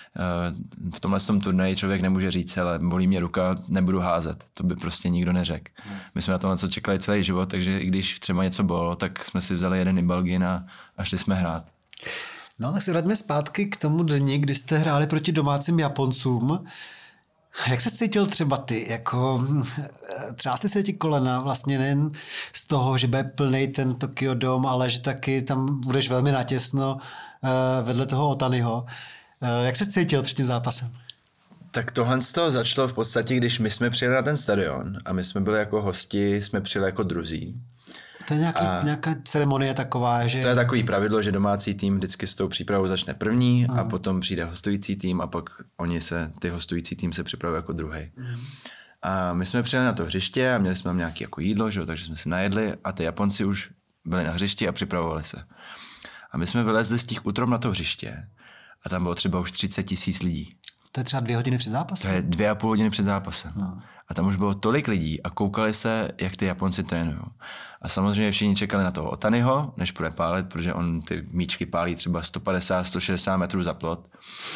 v tomhle tom turnaji člověk nemůže říct, ale bolí mě ruka, nebudu házet. To by prostě nikdo neřekl. My jsme na to něco čekali celý život, takže i když třeba něco bylo, tak jsme si vzali jeden Ibalgin a, a šli jsme hrát. No tak se vraťme zpátky k tomu dni, kdy jste hráli proti domácím Japoncům. Jak se cítil třeba ty? Jako, třásli se ti kolena vlastně nejen z toho, že bude plnej ten Tokyo Dome, ale že taky tam budeš velmi natěsno vedle toho Otaniho. Jak se cítil před tím zápasem? Tak tohle z toho začalo v podstatě, když my jsme přijeli na ten stadion a my jsme byli jako hosti, jsme přijeli jako druzí. To je nějaký, a nějaká ceremonie taková, že... To je takový pravidlo, že domácí tým vždycky s tou přípravou začne první hmm. a potom přijde hostující tým a pak oni se, ty hostující tým se připravují jako druhý. Hmm. A my jsme přijeli na to hřiště a měli jsme tam nějaké jako jídlo, že? Takže jsme se najedli a ty Japonci už byli na hřišti a připravovali se. A my jsme vylezli z těch útrom na to hřiště a tam bylo třeba už třicet tisíc lidí. To je třeba dvě hodiny před zápasem? To je dvě a půl hodiny před zápasem. No. A tam už bylo tolik lidí a koukali se, jak ty Japonci trénují. A samozřejmě všichni čekali na toho Otaniho, než půjde pálit, protože on ty míčky pálí třeba sto padesát až sto šedesát metrů za plot.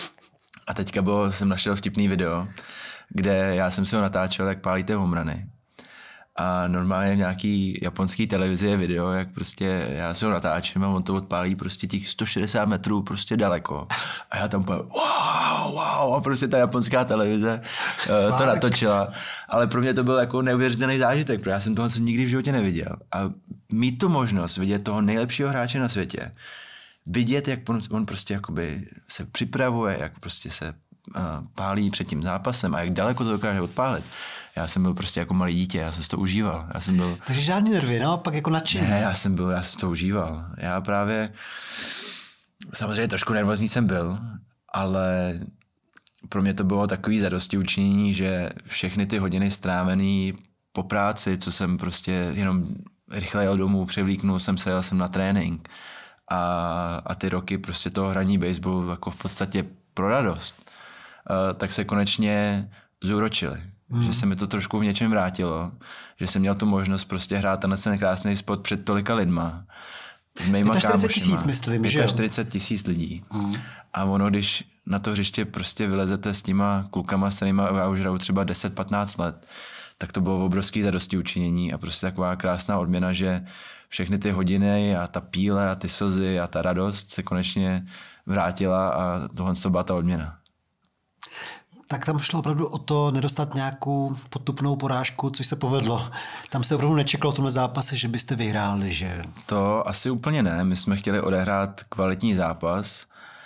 A teďka bylo, jsem našel vtipný video, kde já jsem se ho natáčel, jak pálí ty homrany. A normálně v nějaký japonský televizi je video, jak prostě já se ho natáčím a on to odpálí prostě těch sto šedesát metrů prostě daleko. A já tam povím wow, wow, a prostě ta japonská televize uh, to natočila. Ale pro mě to byl jako neuvěřitelný zážitek, protože já jsem toho nikdy v životě neviděl. A mít tu možnost vidět toho nejlepšího hráče na světě, vidět, jak on, on prostě jakoby se připravuje, jak prostě se uh, pálí před tím zápasem a jak daleko to dokáže odpálit. Já jsem byl prostě jako malý dítě, já jsem to užíval. Já jsem byl... Takže žádný nervy, no, pak jako nadšený. Ne, já jsem byl, já jsem to užíval. Já právě, samozřejmě trošku nervózní jsem byl, ale pro mě to bylo takový zadostiučinění, že všechny ty hodiny strávený po práci, co jsem prostě jenom rychle jel domů, převlíknul jsem se, jel jsem na trénink a, a ty roky prostě toho hraní baseballu jako v podstatě pro radost, tak se konečně zúročily. Hmm. Že se mi to trošku v něčem vrátilo, že jsem měl tu možnost prostě hrát tenhle ten krásný spot před tolika lidma. S mýma čtyřicet tisíc, myslím, že jo? čtyřicet tisíc lidí. Hmm. A ono, když na to hřiště prostě vylezete s těma klukama, s kterýma já už hraju třeba deset patnáct let, tak to bylo obrovský zadostiučinění a prostě taková krásná odměna, že všechny ty hodiny a ta píle a ty slzy a ta radost se konečně vrátila a tohle to byla ta odměna. Tak tam šlo opravdu o to nedostat nějakou potupnou porážku, což se povedlo. Tam se opravdu nečekalo v tomhle zápase, že byste vyhráli, že? To asi úplně ne. My jsme chtěli odehrát kvalitní zápas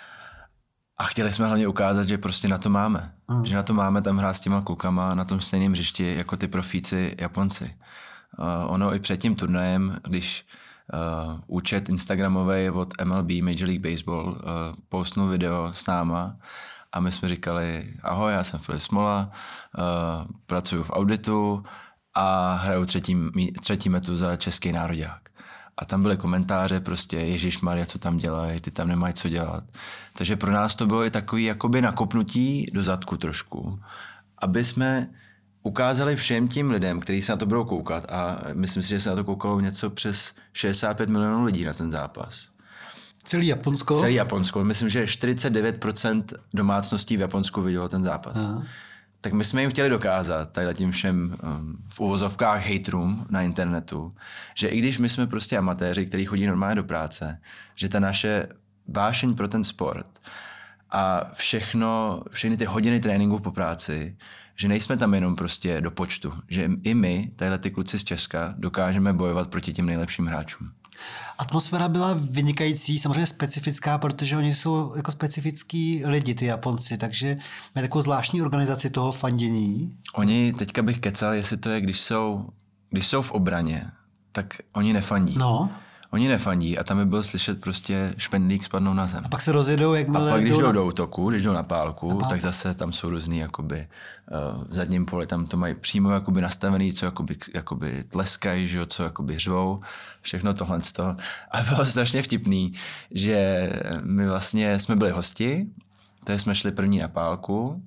a chtěli jsme hlavně ukázat, že prostě na to máme. Mm. Že na to máme tam hrát s těma klukama na tom stejném hřišti jako ty profíci Japonci. Uh, ono i před tím turnajem, když uh, účet instagramový od M L B, Major League Baseball, uh, postnul video s náma, a my jsme říkali, ahoj, já jsem Filip Smola, uh, pracuji v auditu a hraju třetí, třetí metu za český nároďák. A tam byly komentáře prostě, ježišmarja, co tam dělají, ty tam nemají co dělat. Takže pro nás to bylo i takový jakoby nakopnutí do zadku trošku, aby jsme ukázali všem tím lidem, kteří se na to budou koukat, a myslím si, že se na to koukalo něco přes šedesát pět milionů lidí na ten zápas. Celý Japonsko? Celý Japonsko. Myslím, že čtyřicet devět procent domácností v Japonsku vidělo ten zápas. Aha. Tak my jsme jim chtěli dokázat, tady tím všem um, v uvozovkách haterům na internetu, že i když my jsme prostě amatéři, kteří chodí normálně do práce, že ta naše vášeň pro ten sport a všechno, všechny ty hodiny tréninku po práci, že nejsme tam jenom prostě do počtu, že i my, tadyhle ty kluci z Česka, dokážeme bojovat proti těm nejlepším hráčům. Atmosféra byla vynikající, samozřejmě specifická, protože oni jsou jako specifický lidi, ty Japonci, takže mají takovou zvláštní organizaci toho fandění. Oni, teďka bych kecal, jestli to je, když jsou, když jsou v obraně, tak oni nefandí. No. oni nefandí a tam by byl slyšet prostě špendlík spadnout na zem. A pak se rozjedou, jak A pak, když jdou jdou na... do útoku, když jdou na pálku, na pálku, tak zase tam jsou různý jakoby uh, v zadním poli, tam to mají přímo jakoby nastavený, co jakoby, jakoby tleskají, že jo, co jakoby řvou, všechno tohle z toho. A bylo strašně vtipný, že my vlastně jsme byli hosti, takže jsme šli první na pálku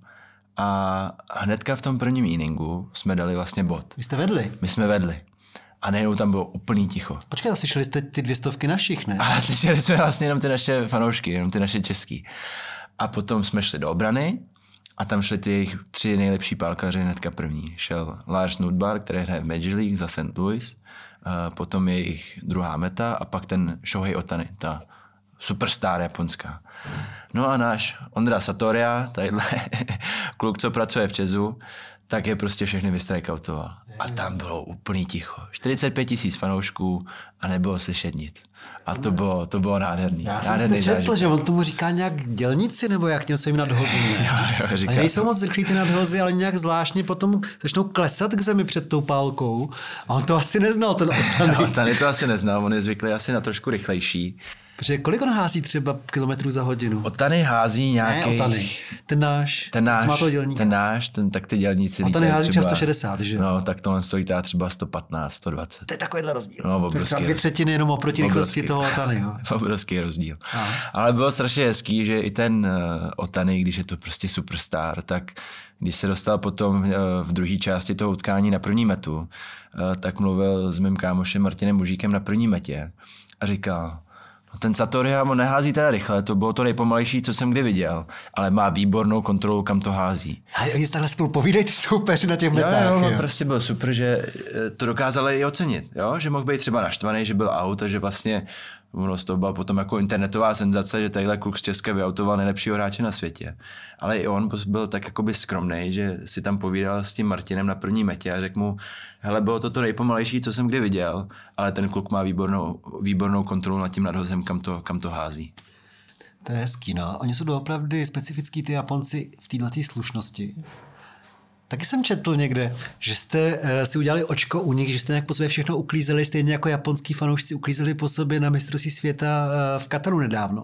a hnedka v tom prvním inningu jsme dali vlastně bod. Vy jste vedli? My jsme vedli. A najednou tam bylo úplný ticho. Počkej, slyšeli jste ty dvě stovky našich, ne? A slyšeli jsme vlastně jenom ty naše fanoušky, jenom ty naše český. A potom jsme šli do obrany a tam šli ty jejich tři nejlepší pálkaři hnedka první. Šel Lars Nudbar, který hraje v Major League za Saint Louis, a potom jejich druhá meta a pak ten Shohei Ohtani, ta superstar japonská. No a náš Ondra Satoria, tadyhle kluk, co pracuje v Česu, tak je prostě všechny vystrajkautoval. A tam bylo úplný ticho. čtyřicet pět tisíc fanoušků a nebylo slyšet nic. A to bylo, to bylo nádherný. Já jsem to četl, že on tomu říká nějak dělníci, nebo jak těm se jim nadhozu. A nejsou moc zrychlí ty nadhozy, ale nějak zvláštně potom začnou klesat k zemi před tou pálkou. A on to asi neznal, ten Ohtani. No, Ohtani to asi neznal, on je zvyklý asi na trošku rychlejší. Protože kolik on hází třeba kilometrů za hodinu? Ohtani hází nějaký... Ne, Ohtani. Ten náš. Ten náš, má toho dělníka. ten náš, ten, tak ty dělníci... Ohtani hází třeba sto šedesát, že? No, tak tohle stojí třeba sto patnáct, sto dvacet. To je takovýhle rozdíl. No, obrovský. Třeba dvě třetiny jenom oproti rychlosti toho Ohtaniho. Obrovský rozdíl. A. Ale bylo strašně hezký, že i ten uh, Ohtani, když je to prostě superstar, tak když se dostal potom uh, v druhé části toho utkání na první metu, uh, tak mluvil s mým kámošem Martinem Mužíkem na první metě a říkal... No ten Satoria, on nehází teda rychle, to bylo to nejpomalejší, co jsem kdy viděl, ale má výbornou kontrolu, kam to hází. A oni se takhle spolu povídají ty soupeři na těch metách. Jo, jo, jo. prostě byl super, že to dokázali i ocenit, jo? Že mohl být třeba naštvaný, že byl out a že vlastně ono z toho byla potom jako internetová senzace, že tadyhle kluk z Česka vyautoval nejlepšího hráče na světě. Ale i on byl tak jakoby skromnej, že si tam povídal s tím Martinem na první metě a řekl mu, hele, bylo to to nejpomalejší, co jsem kdy viděl, ale ten kluk má výbornou, výbornou kontrolu nad tím nadhozem, kam to, kam to hází. To je hezký, no. Oni jsou doopravdy specifický ty Japonci v této slušnosti. Taky jsem četl někde, že jste uh, si udělali očko u nich, že jste nějak po sobě všechno uklízeli, stejně jako japonský fanoušci uklízeli po sobě na mistrovství světa uh, v Kataru nedávno.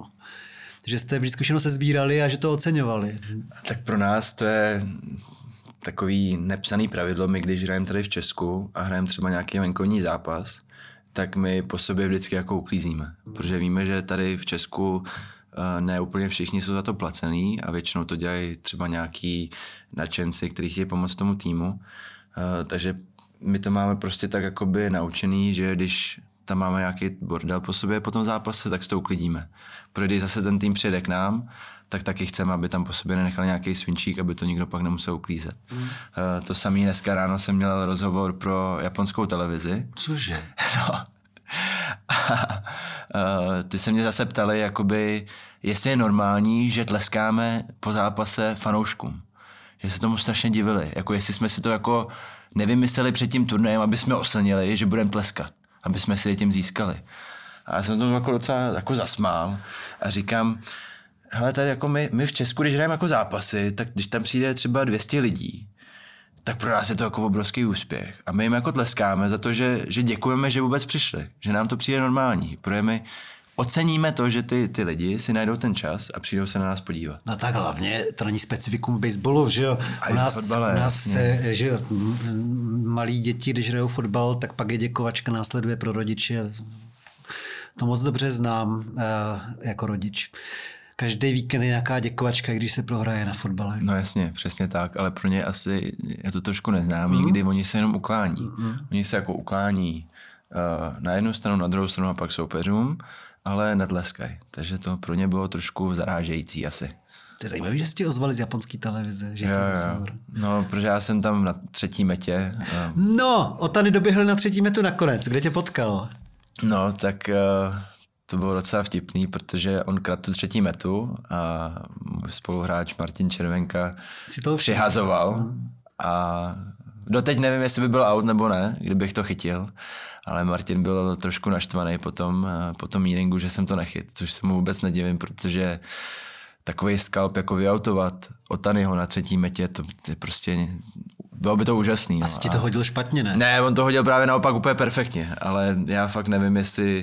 Že jste vždycky všechno se sbírali a že to oceňovali. Tak pro nás to je takový nepsaný pravidlo. My když hrajeme tady v Česku a hrajeme třeba nějaký venkovní zápas, tak my po sobě vždycky jako uklízíme. Protože víme, že tady v Česku ne úplně všichni jsou za to placený a většinou to dělají třeba nějaký nadšenci, kteří chtějí pomoct tomu týmu. Takže my to máme prostě tak jakoby naučený, že když tam máme nějaký bordel po sobě po tom zápase, tak s to uklidíme. Protože když zase ten tým přijede k nám, tak taky chceme, aby tam po sobě nenechal nějaký svinčík, aby to nikdo pak nemusel uklízet. Mm. To samý dneska ráno jsem měl rozhovor pro japonskou televizi. Cože? No. A ty se mě zase ptali, jakoby, jestli je normální, že tleskáme po zápase fanouškům. Že se tomu strašně divili. Jako jestli jsme si to jako nevymysleli před tím turnajem, aby jsme oslnili, že budeme tleskat. Aby jsme si je tím získali. A já jsem to jako docela jako zasmál a říkám, hele, tady jako my, my v Česku, když hrajeme jako zápasy, tak když tam přijde třeba dvě stě lidí, tak pro nás je to jako obrovský úspěch. A my jim jako tleskáme za to, že, že děkujeme, že vůbec přišli. Že nám to přijde normální. Protože my oceníme to, že ty, ty lidi si najdou ten čas a přijdou se na nás podívat. No tak hlavně to není specifikum baseballu, že jo? A u nás, fotbale, u nás se, že jo, malí děti, když hrajou fotbal, tak pak je děkovačka následuje pro rodiče. To moc dobře znám uh, jako rodič. Každý víkend je nějaká děkovačka, když se prohraje na fotbale. No jasně, přesně tak, ale pro ně asi je to trošku neznámý, mm. kdy oni se jenom uklání. Mm. Oni se jako uklání uh, na jednu stranu, na druhou stranu a pak soupeřům, ale netleskají. Takže to pro ně bylo trošku zarážející asi. To je zajímavé, že jste ti ozvali z japonské televize. Že jo, jo. No, protože já jsem tam na třetí metě. Um... No, Ohtani doběhl na třetí metu nakonec. Kde tě potkal? No, tak... Uh... To bylo docela vtipný, protože on kradl tu třetí metu a můj spoluhráč Martin Červenka si to přihazoval a doteď nevím, jestli by byl out nebo ne, kdybych to chytil, ale Martin byl trošku naštvaný po tom, po tom meetingu, že jsem to nechyt, což se mu vůbec nedivím, protože takový skalp jako vyautovat Ohtaniho na třetí metě, to je prostě... Bylo by to úžasný. Asi no. ti to hodil špatně, ne? Ne, on to hodil právě naopak úplně perfektně, ale já fakt nevím, jestli,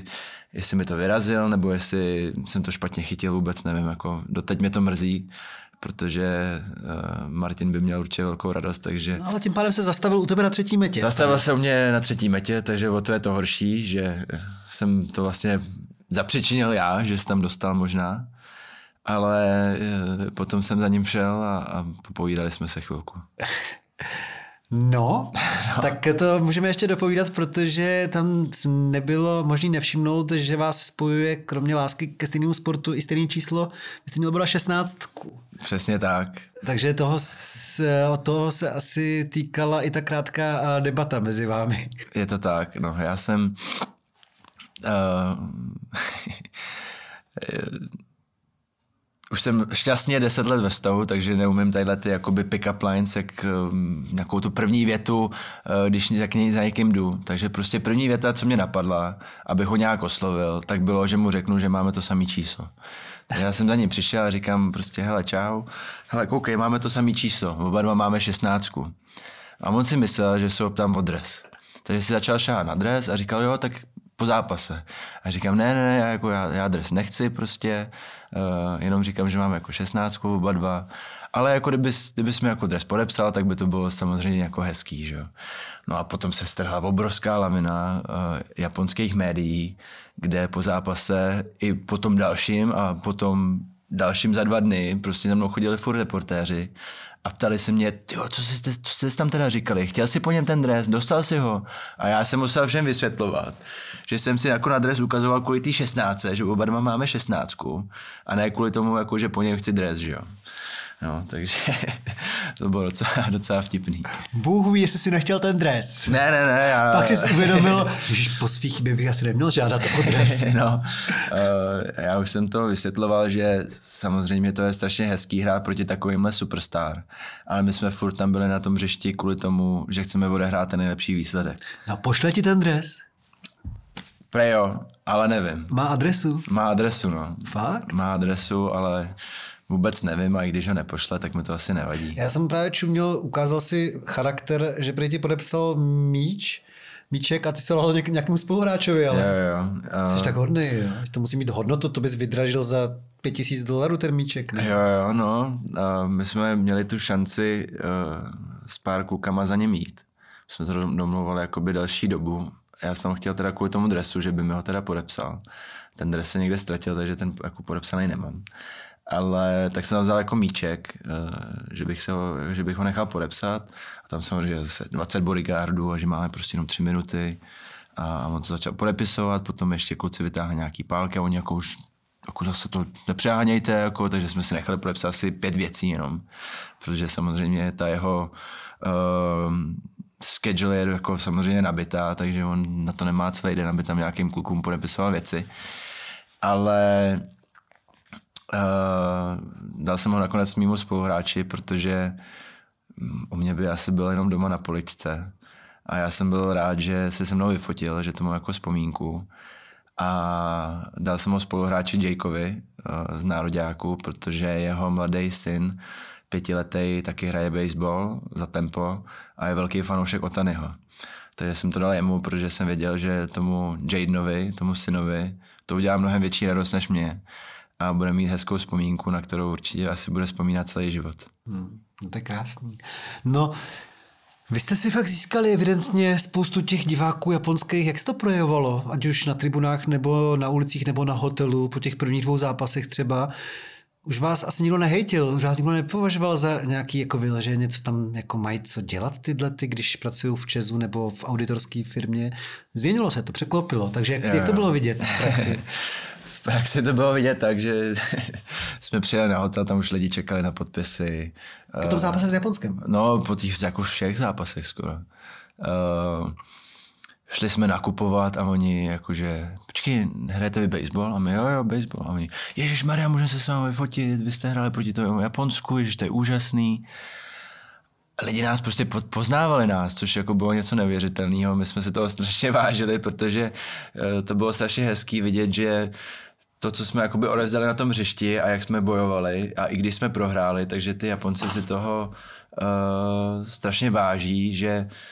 jestli mi to vyrazil, nebo jestli jsem to špatně chytil, vůbec nevím. Jako, doteď mě to mrzí, protože uh, Martin by měl určitě velkou radost, takže... No, ale tím pádem se zastavil u tebe na třetí metě. Zastavil se u mě na třetí metě, takže o to je to horší, že jsem to vlastně zapřičinil já, že jsi tam dostal možná, ale uh, potom jsem za ním šel a, a popovídali jsme se chvilku. No, no, tak to můžeme ještě dopovídat, protože tam nebylo možný nevšimnout, že vás spojuje kromě lásky ke stejnému sportu i stejné číslo. Vy jste měl byla šestnáctku. Přesně tak. Takže toho se, od toho se asi týkala i ta krátká debata mezi vámi. Je to tak, no já jsem... Uh, Už jsem šťastně deset let ve vztahu, takže neumím tadyhle ty jakoby pick-up lines, jak um, nějakou tu první větu, uh, když tak za někým jdu. Takže prostě první věta, co mě napadla, abych ho nějak oslovil, tak bylo, že mu řeknu, že máme to samé číslo. Takže já jsem za ním přišel a říkám prostě, hele, čau, hele, koukej, máme to samé číslo, oba dva máme šestnáctku. A on si myslel, že se ho ptám o dres. Takže si začal šáhat na dres a říkal, jo, tak po zápase. A říkám, ne, ne, ne, já, jako já, já dres nechci prostě, uh, jenom říkám, že mám jako šestnáctku, oba dva, ale jako kdybys, kdybys mi jako dres podepsal, tak by to bylo samozřejmě jako hezký, že jo. No a potom se strhla obrovská lavina uh, japonských médií, kde po zápase i po tom dalším a potom dalším za dva dny prostě za mnou chodili furt reportéři a ptali se mě, tyjo, co jste, co jste tam teda říkali, chtěl jsi po něm ten dres, dostal si ho? A já jsem musel všem vysvětlovat, že jsem si jako na dres ukazoval kvůli té šestnáctce, že oba dva máme šestnáctku a ne kvůli tomu, jako, že po něm chci dres, že jo. No, takže to bylo docela, docela vtipný. Bůh ví, jestli si nechtěl ten dres. Ne, ne, ne. Já... Pak jsi uvědomil, že po svých chybě bych asi neměl žádat o dres. No, uh, já už jsem to vysvětloval, že samozřejmě to je strašně hezký hrát proti takovýmhle superstar, ale my jsme furt tam byli na tom hřišti kvůli tomu, že chceme odehrát ten nejlepší výsledek. No pošle ti ten dres. Prejo, ale nevím. Má adresu? Má adresu, no. Fakt? Má adresu, ale... Vůbec nevím, a i když ho nepošle, tak mi to asi nevadí. Já jsem právě čuměl, ukázal si charakter, že prý ti podepsal míč, míček a ty se dal nějakému spoluhráčovi, ale jo, jo. Uh... jsi tak hodný, jo. To musí mít hodnotu, to bys vydražil za pět tisíc dolarů ten míček. Ne? Jo, jo, no. Uh, my jsme měli tu šanci uh, s pár klukama za ně mít. Jsme to domluvali jakoby další dobu. Já jsem chtěl teda kvůli tomu dresu, že by mi ho teda podepsal. Ten dres se někde ztratil, takže ten jako podepsaný nemám. Ale tak jsem vzal jako míček, že bych, se ho, že bych ho nechal podepsat a tam samozřejmě zase dvacet bodyguardů a že máme prostě jenom tři minuty a on to začal podepisovat, potom ještě kluci vytáhli nějaký pálky a oni jako už jako zase to nepřehánějte, jako, takže jsme si nechali podepsat asi pět věcí jenom, protože samozřejmě ta jeho uh, schedule je jako samozřejmě nabitá, takže on na to nemá celý den, aby tam nějakým klukům podepisoval věci, ale Uh, dal jsem ho nakonec mýmu spoluhráči, protože u mě by asi byl jenom doma na poličce a já jsem byl rád, že se se mnou vyfotil, že to mám jako vzpomínku a dal jsem ho spoluhráči Jakeovi uh, z nároďáku, protože jeho mladý syn pětiletý taky hraje baseball za Tempo a je velký fanoušek Otaniho. Takže jsem to dal jemu, protože jsem věděl, že tomu Jadenovi, tomu synovi, to udělá mnohem větší radost než mě. A bude mít hezkou vzpomínku, na kterou určitě asi bude vzpomínat celý život. Hmm, no to je krásný. No, vy jste si fakt získali evidentně spoustu těch diváků japonských. Jak se to projevovalo? Ať už na tribunách, nebo na ulicích, nebo na hotelu, po těch prvních dvou zápasech třeba. Už vás asi nikdo nehejtil, už vás nikdo nepovažoval za nějaký jako vyleže, něco tam jako mají co dělat tyhle, ty, když pracují v Česu nebo v auditorské firmě. Změnilo se to, překlopilo. Takže jak, jak to bylo vidět v praxi? V praxi to bylo vidět tak, že jsme přijeli na hotel, tam už lidi čekali na podpisy. Po tom zápase s Japonskem? No, po těch jako všech zápasech skoro. Uh, šli jsme nakupovat a oni jakože, počkej, hrajete vy baseball? A my, jo, jo, baseball. A oni, ježišmarja, můžeme se s vámi vyfotit, vy jste hráli proti tomu Japonsku, ježiš, to je úžasný. Lidi nás prostě poznávali nás, což jako bylo něco neuvěřitelného. My jsme si toho strašně vážili, protože to bylo strašně hezký vidět, že to, co jsme jakoby odevzdali na tom hřišti a jak jsme bojovali a i když jsme prohráli, takže ty Japonci si toho uh, strašně váží, že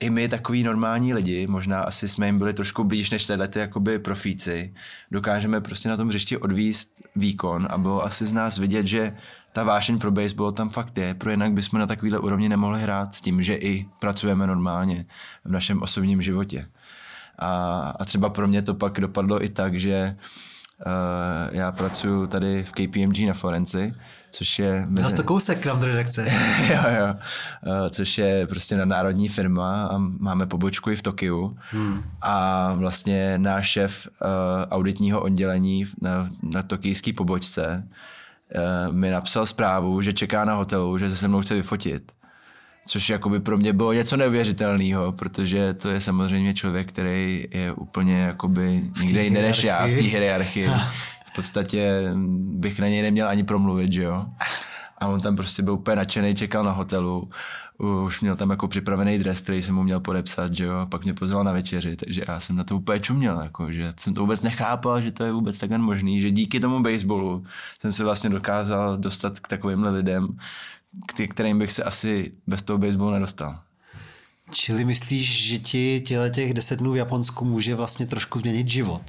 i my takový normální lidi, možná asi jsme jim byli trošku blíž než tyhle ty jakoby profíci, dokážeme prostě na tom hřišti odvíst výkon a bylo asi z nás vidět, že ta vášeň pro baseball tam fakt je, pro jinak bychom na takovýhle úrovni nemohli hrát s tím, že i pracujeme normálně v našem osobním životě. A, a třeba pro mě to pak dopadlo i tak, že uh, já pracuji tady v K P M G na Florenci, což je... Mezi... to kousek nám do redakce. jo, jo. Uh, což je prostě nadnárodní firma a máme pobočku i v Tokiu. Hmm. A vlastně náš šéf uh, auditního oddělení na, na tokijské pobočce uh, mi napsal zprávu, že čeká na hotelu, že se se mnou chce vyfotit. Což jakoby pro mě bylo něco neuvěřitelného, protože to je samozřejmě člověk, který je úplně jakoby nikde jinde než já v té hierarchii. V podstatě bych na něj neměl ani promluvit, že jo. A on tam prostě byl úplně nadšený, čekal na hotelu, už měl tam jako připravený dres, který jsem mu měl podepsat, že jo, a pak mě pozval na večeři, takže já jsem na to úplně čuměl, jako, že jsem to vůbec nechápal, že to je vůbec takhle možný, že díky tomu baseballu jsem se vlastně dokázal dostat k takovýmhle lidem, k kterým bych se asi bez toho baseballu nedostal. Čili myslíš, že ti těle těch deset dnů v Japonsku může vlastně trošku změnit život?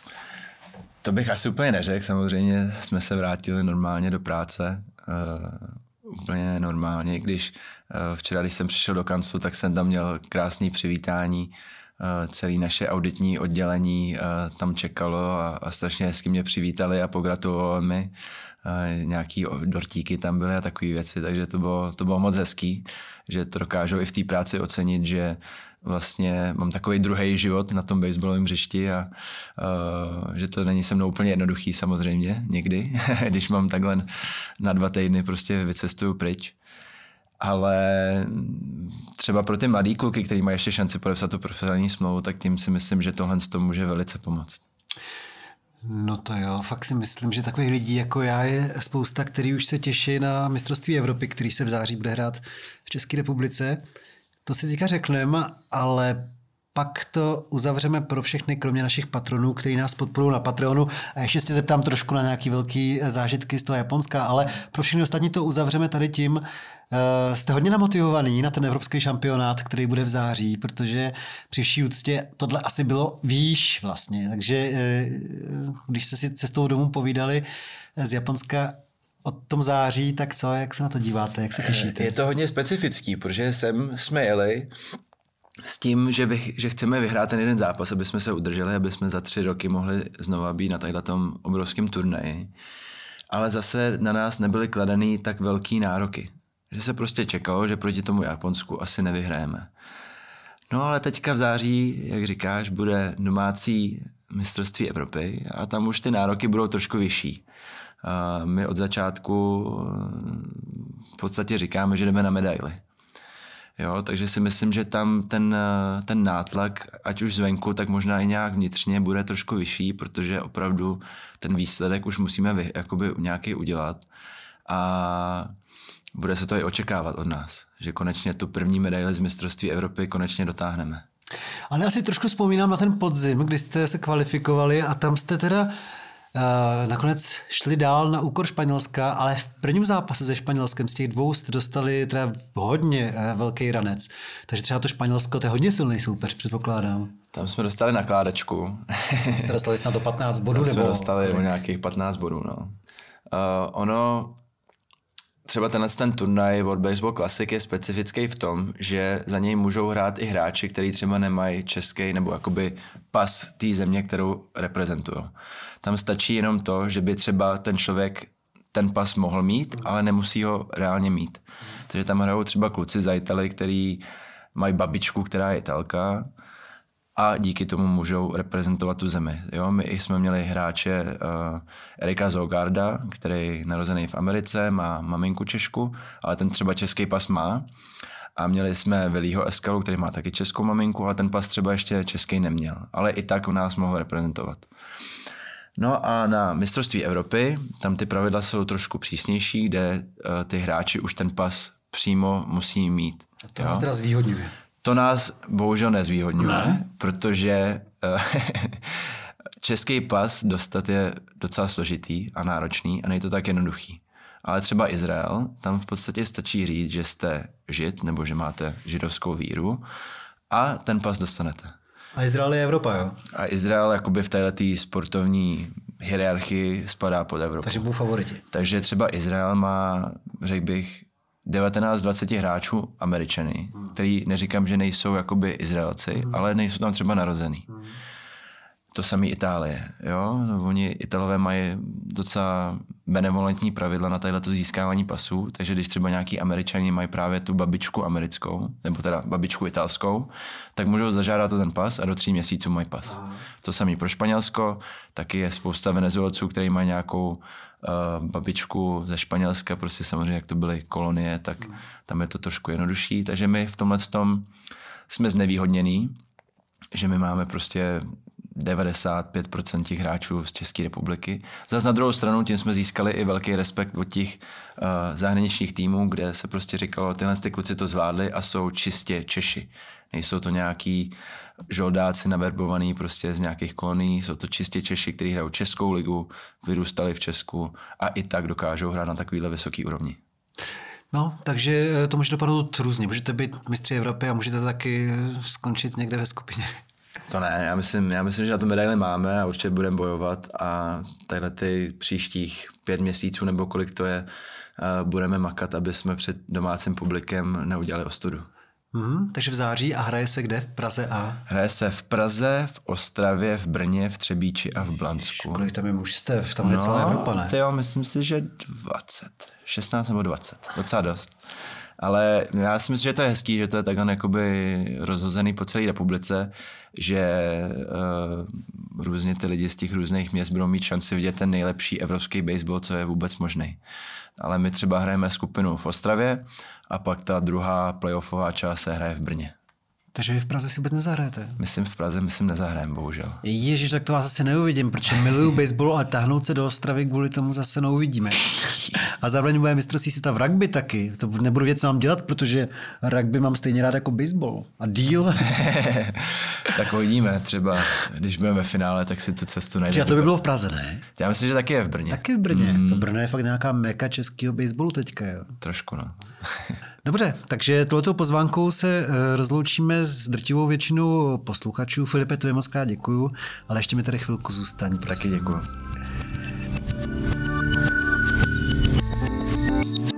To bych asi úplně neřekl, samozřejmě jsme se vrátili normálně do práce, uh, úplně normálně, když uh, včera, když jsem přišel do kanclu, tak jsem tam měl krásný přivítání, uh, celé naše auditní oddělení uh, tam čekalo a, a strašně hezky mě přivítali a pogratulovali mi. Uh, nějaký dortíky tam byly a takové věci, takže to bylo, to bylo moc hezký, že to dokážou i v té práci ocenit, že vlastně mám takový druhý život na tom baseballovém hřišti a uh, že to není se mnou úplně jednoduchý samozřejmě někdy, když mám takhle na dva týdny prostě vycestuju pryč. Ale třeba pro ty mladý kluky, kteří mají ještě šanci podepsat tu profesionální smlouvu, tak tím si myslím, že tohle to může velice pomoct. No to jo, fakt si myslím, že takových lidí jako já je spousta, který už se těší na mistrovství Evropy, který se v září bude hrát v České republice. To si teďka řekneme, ale pak to uzavřeme pro všechny, kromě našich patronů, kteří nás podporují na Patreonu. A ještě se zeptám trošku na nějaký velký zážitky z toho Japonska, ale pro všechny ostatní to uzavřeme tady tím. Uh, jste hodně namotivovaný na ten evropský šampionát, který bude v září, protože při vší úctě tohle asi bylo výš vlastně. Takže uh, když jste si cestou domů povídali z Japonska o tom září, tak co, jak se na to díváte, jak se těšíte? Je to hodně specifický, protože sem jsme jeli s tím, že, bych, že chceme vyhrát ten jeden zápas, aby jsme se udrželi, aby jsme za tři roky mohli znova být na tadyhletom obrovském turnaji. Ale zase na nás nebyly kladený tak velký nároky. Že se prostě čekalo, že proti tomu Japonsku asi nevyhrajeme. No ale teďka v září, jak říkáš, bude domácí mistrovství Evropy a tam už ty nároky budou trošku vyšší. A my od začátku v podstatě říkáme, že jdeme na medaily. Jo, takže si myslím, že tam ten, ten nátlak, ať už zvenku, tak možná i nějak vnitřně bude trošku vyšší, protože opravdu ten výsledek už musíme vy, jakoby nějaký udělat. A bude se to i očekávat od nás, že konečně tu první medaili z mistrovství Evropy konečně dotáhneme. Ale já si trošku vzpomínám na ten podzim, kdy jste se kvalifikovali a tam jste teda Uh, nakonec šli dál na úkor Španělska, ale v prvním zápase se Španělskem z těch dvou jste dostali teda hodně uh, velký ranec. Takže třeba to Španělsko, to je hodně silný soupeř, předpokládám. Tam jsme dostali nakládačku. Jste dostali snad do patnáct bodů? Tam nebo jsme dostali o nějakých patnáct bodů. No. Uh, ono, třeba tenhle ten turnaj World Baseball Classic je specifický v tom, že za něj můžou hrát i hráči, kteří třeba nemají český nebo jakoby pas té země, kterou reprezentují. Tam stačí jenom to, že by třeba ten člověk ten pas mohl mít, ale nemusí ho reálně mít. Takže tam hrajou třeba kluci za Italy, který mají babičku, která je Italka a díky tomu můžou reprezentovat tu zemi. Jo, my jsme měli hráče uh, Erika Zogarda, který je narozený v Americe, má maminku Češku, ale ten třeba český pas má. A měli jsme Velího Eskalu, který má taky českou maminku, ale ten pas třeba ještě český neměl. Ale i tak nás mohl reprezentovat. No a na mistrovství Evropy, tam ty pravidla jsou trošku přísnější, kde uh, ty hráči už ten pas přímo musí mít. A to jo? Nás teda zvýhodňuje. To nás bohužel nezvýhodňuje, ne? Protože uh, český pas dostat je docela složitý a náročný a není to tak jednoduchý. Ale třeba Izrael, tam v podstatě stačí říct, že jste žid nebo že máte židovskou víru a ten pas dostanete. A Izrael je Evropa, jo? A Izrael jakoby v této sportovní hierarchii spadá pod Evropu. Takže budou favoriti. Takže třeba Izrael má, řekl bych, devatenáct dvacet hráčů Američany, hmm. který neříkám, že nejsou jakoby Izraelci, hmm. ale nejsou tam třeba narozený. Hmm. To samé Itálie, jo? No, oni Italové mají docela benevolentní pravidla na tato získávání pasů, takže když třeba nějaký Američani mají právě tu babičku americkou, nebo teda babičku italskou, tak můžou zažádat o ten pas a do tří měsíců mají pas. Aha. To samé pro Španělsko, taky je spousta Venezuelců, kteří mají nějakou uh, babičku ze Španělska, prostě samozřejmě, jak to byly kolonie, tak hmm. tam je to trošku jednodušší, takže my v tomhle tom jsme znevýhodnění, že my máme prostě devadesát pět procent těch hráčů z České republiky. Zas na druhou stranu tím jsme získali i velký respekt od těch uh, zahraničních týmů, kde se prostě říkalo, tyhle ty kluci to zvládli a jsou čistě Češi. Nejsou to nějaký žoldáci naverbovaný prostě z nějakých kolonií, jsou to čistě Češi, kteří hrajou Českou ligu, vyrůstali v Česku a i tak dokážou hrát na takovýhle vysoký úrovni. No, takže to může dopadnout různě. Můžete být mistři Evropy a můžete taky skončit někde ve skupině. To ne, já myslím, já myslím, že na tu medaili máme a určitě budeme bojovat a tadyhle ty příštích pět měsíců nebo kolik to je, budeme makat, aby jsme před domácím publikem neudělali ostudu. Mm, takže v září a hraje se kde? V Praze a? Hraje se v Praze, v Ostravě, v Brně, v Třebíči a v Blansku. Kolik tam je mužstev? Tam je no, celá Evropa, ne? Jo, myslím si, že dvacet, šestnáct nebo dvacet, docela dost. Ale já si myslím, že to je hezký, že to je takhle jakoby rozhozený po celé republice, že uh, různě ty lidi z těch různých měst budou mít šanci vidět ten nejlepší evropský baseball, co je vůbec možný. Ale my třeba hrajeme skupinu v Ostravě a pak ta druhá playoffová část se hraje v Brně. Takže vy v Praze si vůbec nezahrajete? Myslím v Praze, myslím nezahrajeme, bohužel. Ježiš, tak to vás zase neuvidím, protože miluju baseball, ale táhnout se do Ostravy kvůli tomu zase neuvidíme. A zároveň bude mistrovství světa v rugby taky. To nebudu vědět, co mám dělat, protože rugby mám stejně rád jako baseball. A deal? Tak uvidíme, třeba když budeme ve finále, tak si tu cestu najdeme. A to by bylo v Praze, ne? Já myslím, že taky je v Brně. Taky v Brně. Mm. To Brno je fakt nějaká meka českého baseballu teďka, jo. Trošku, no. Dobře, takže tohletou pozvánkou se rozloučíme s drtivou většinou posluchačů. Filipe, to je moc krát děkuju, ale ještě mi tady chvilku zůstaň, prosím. Taky děkuju.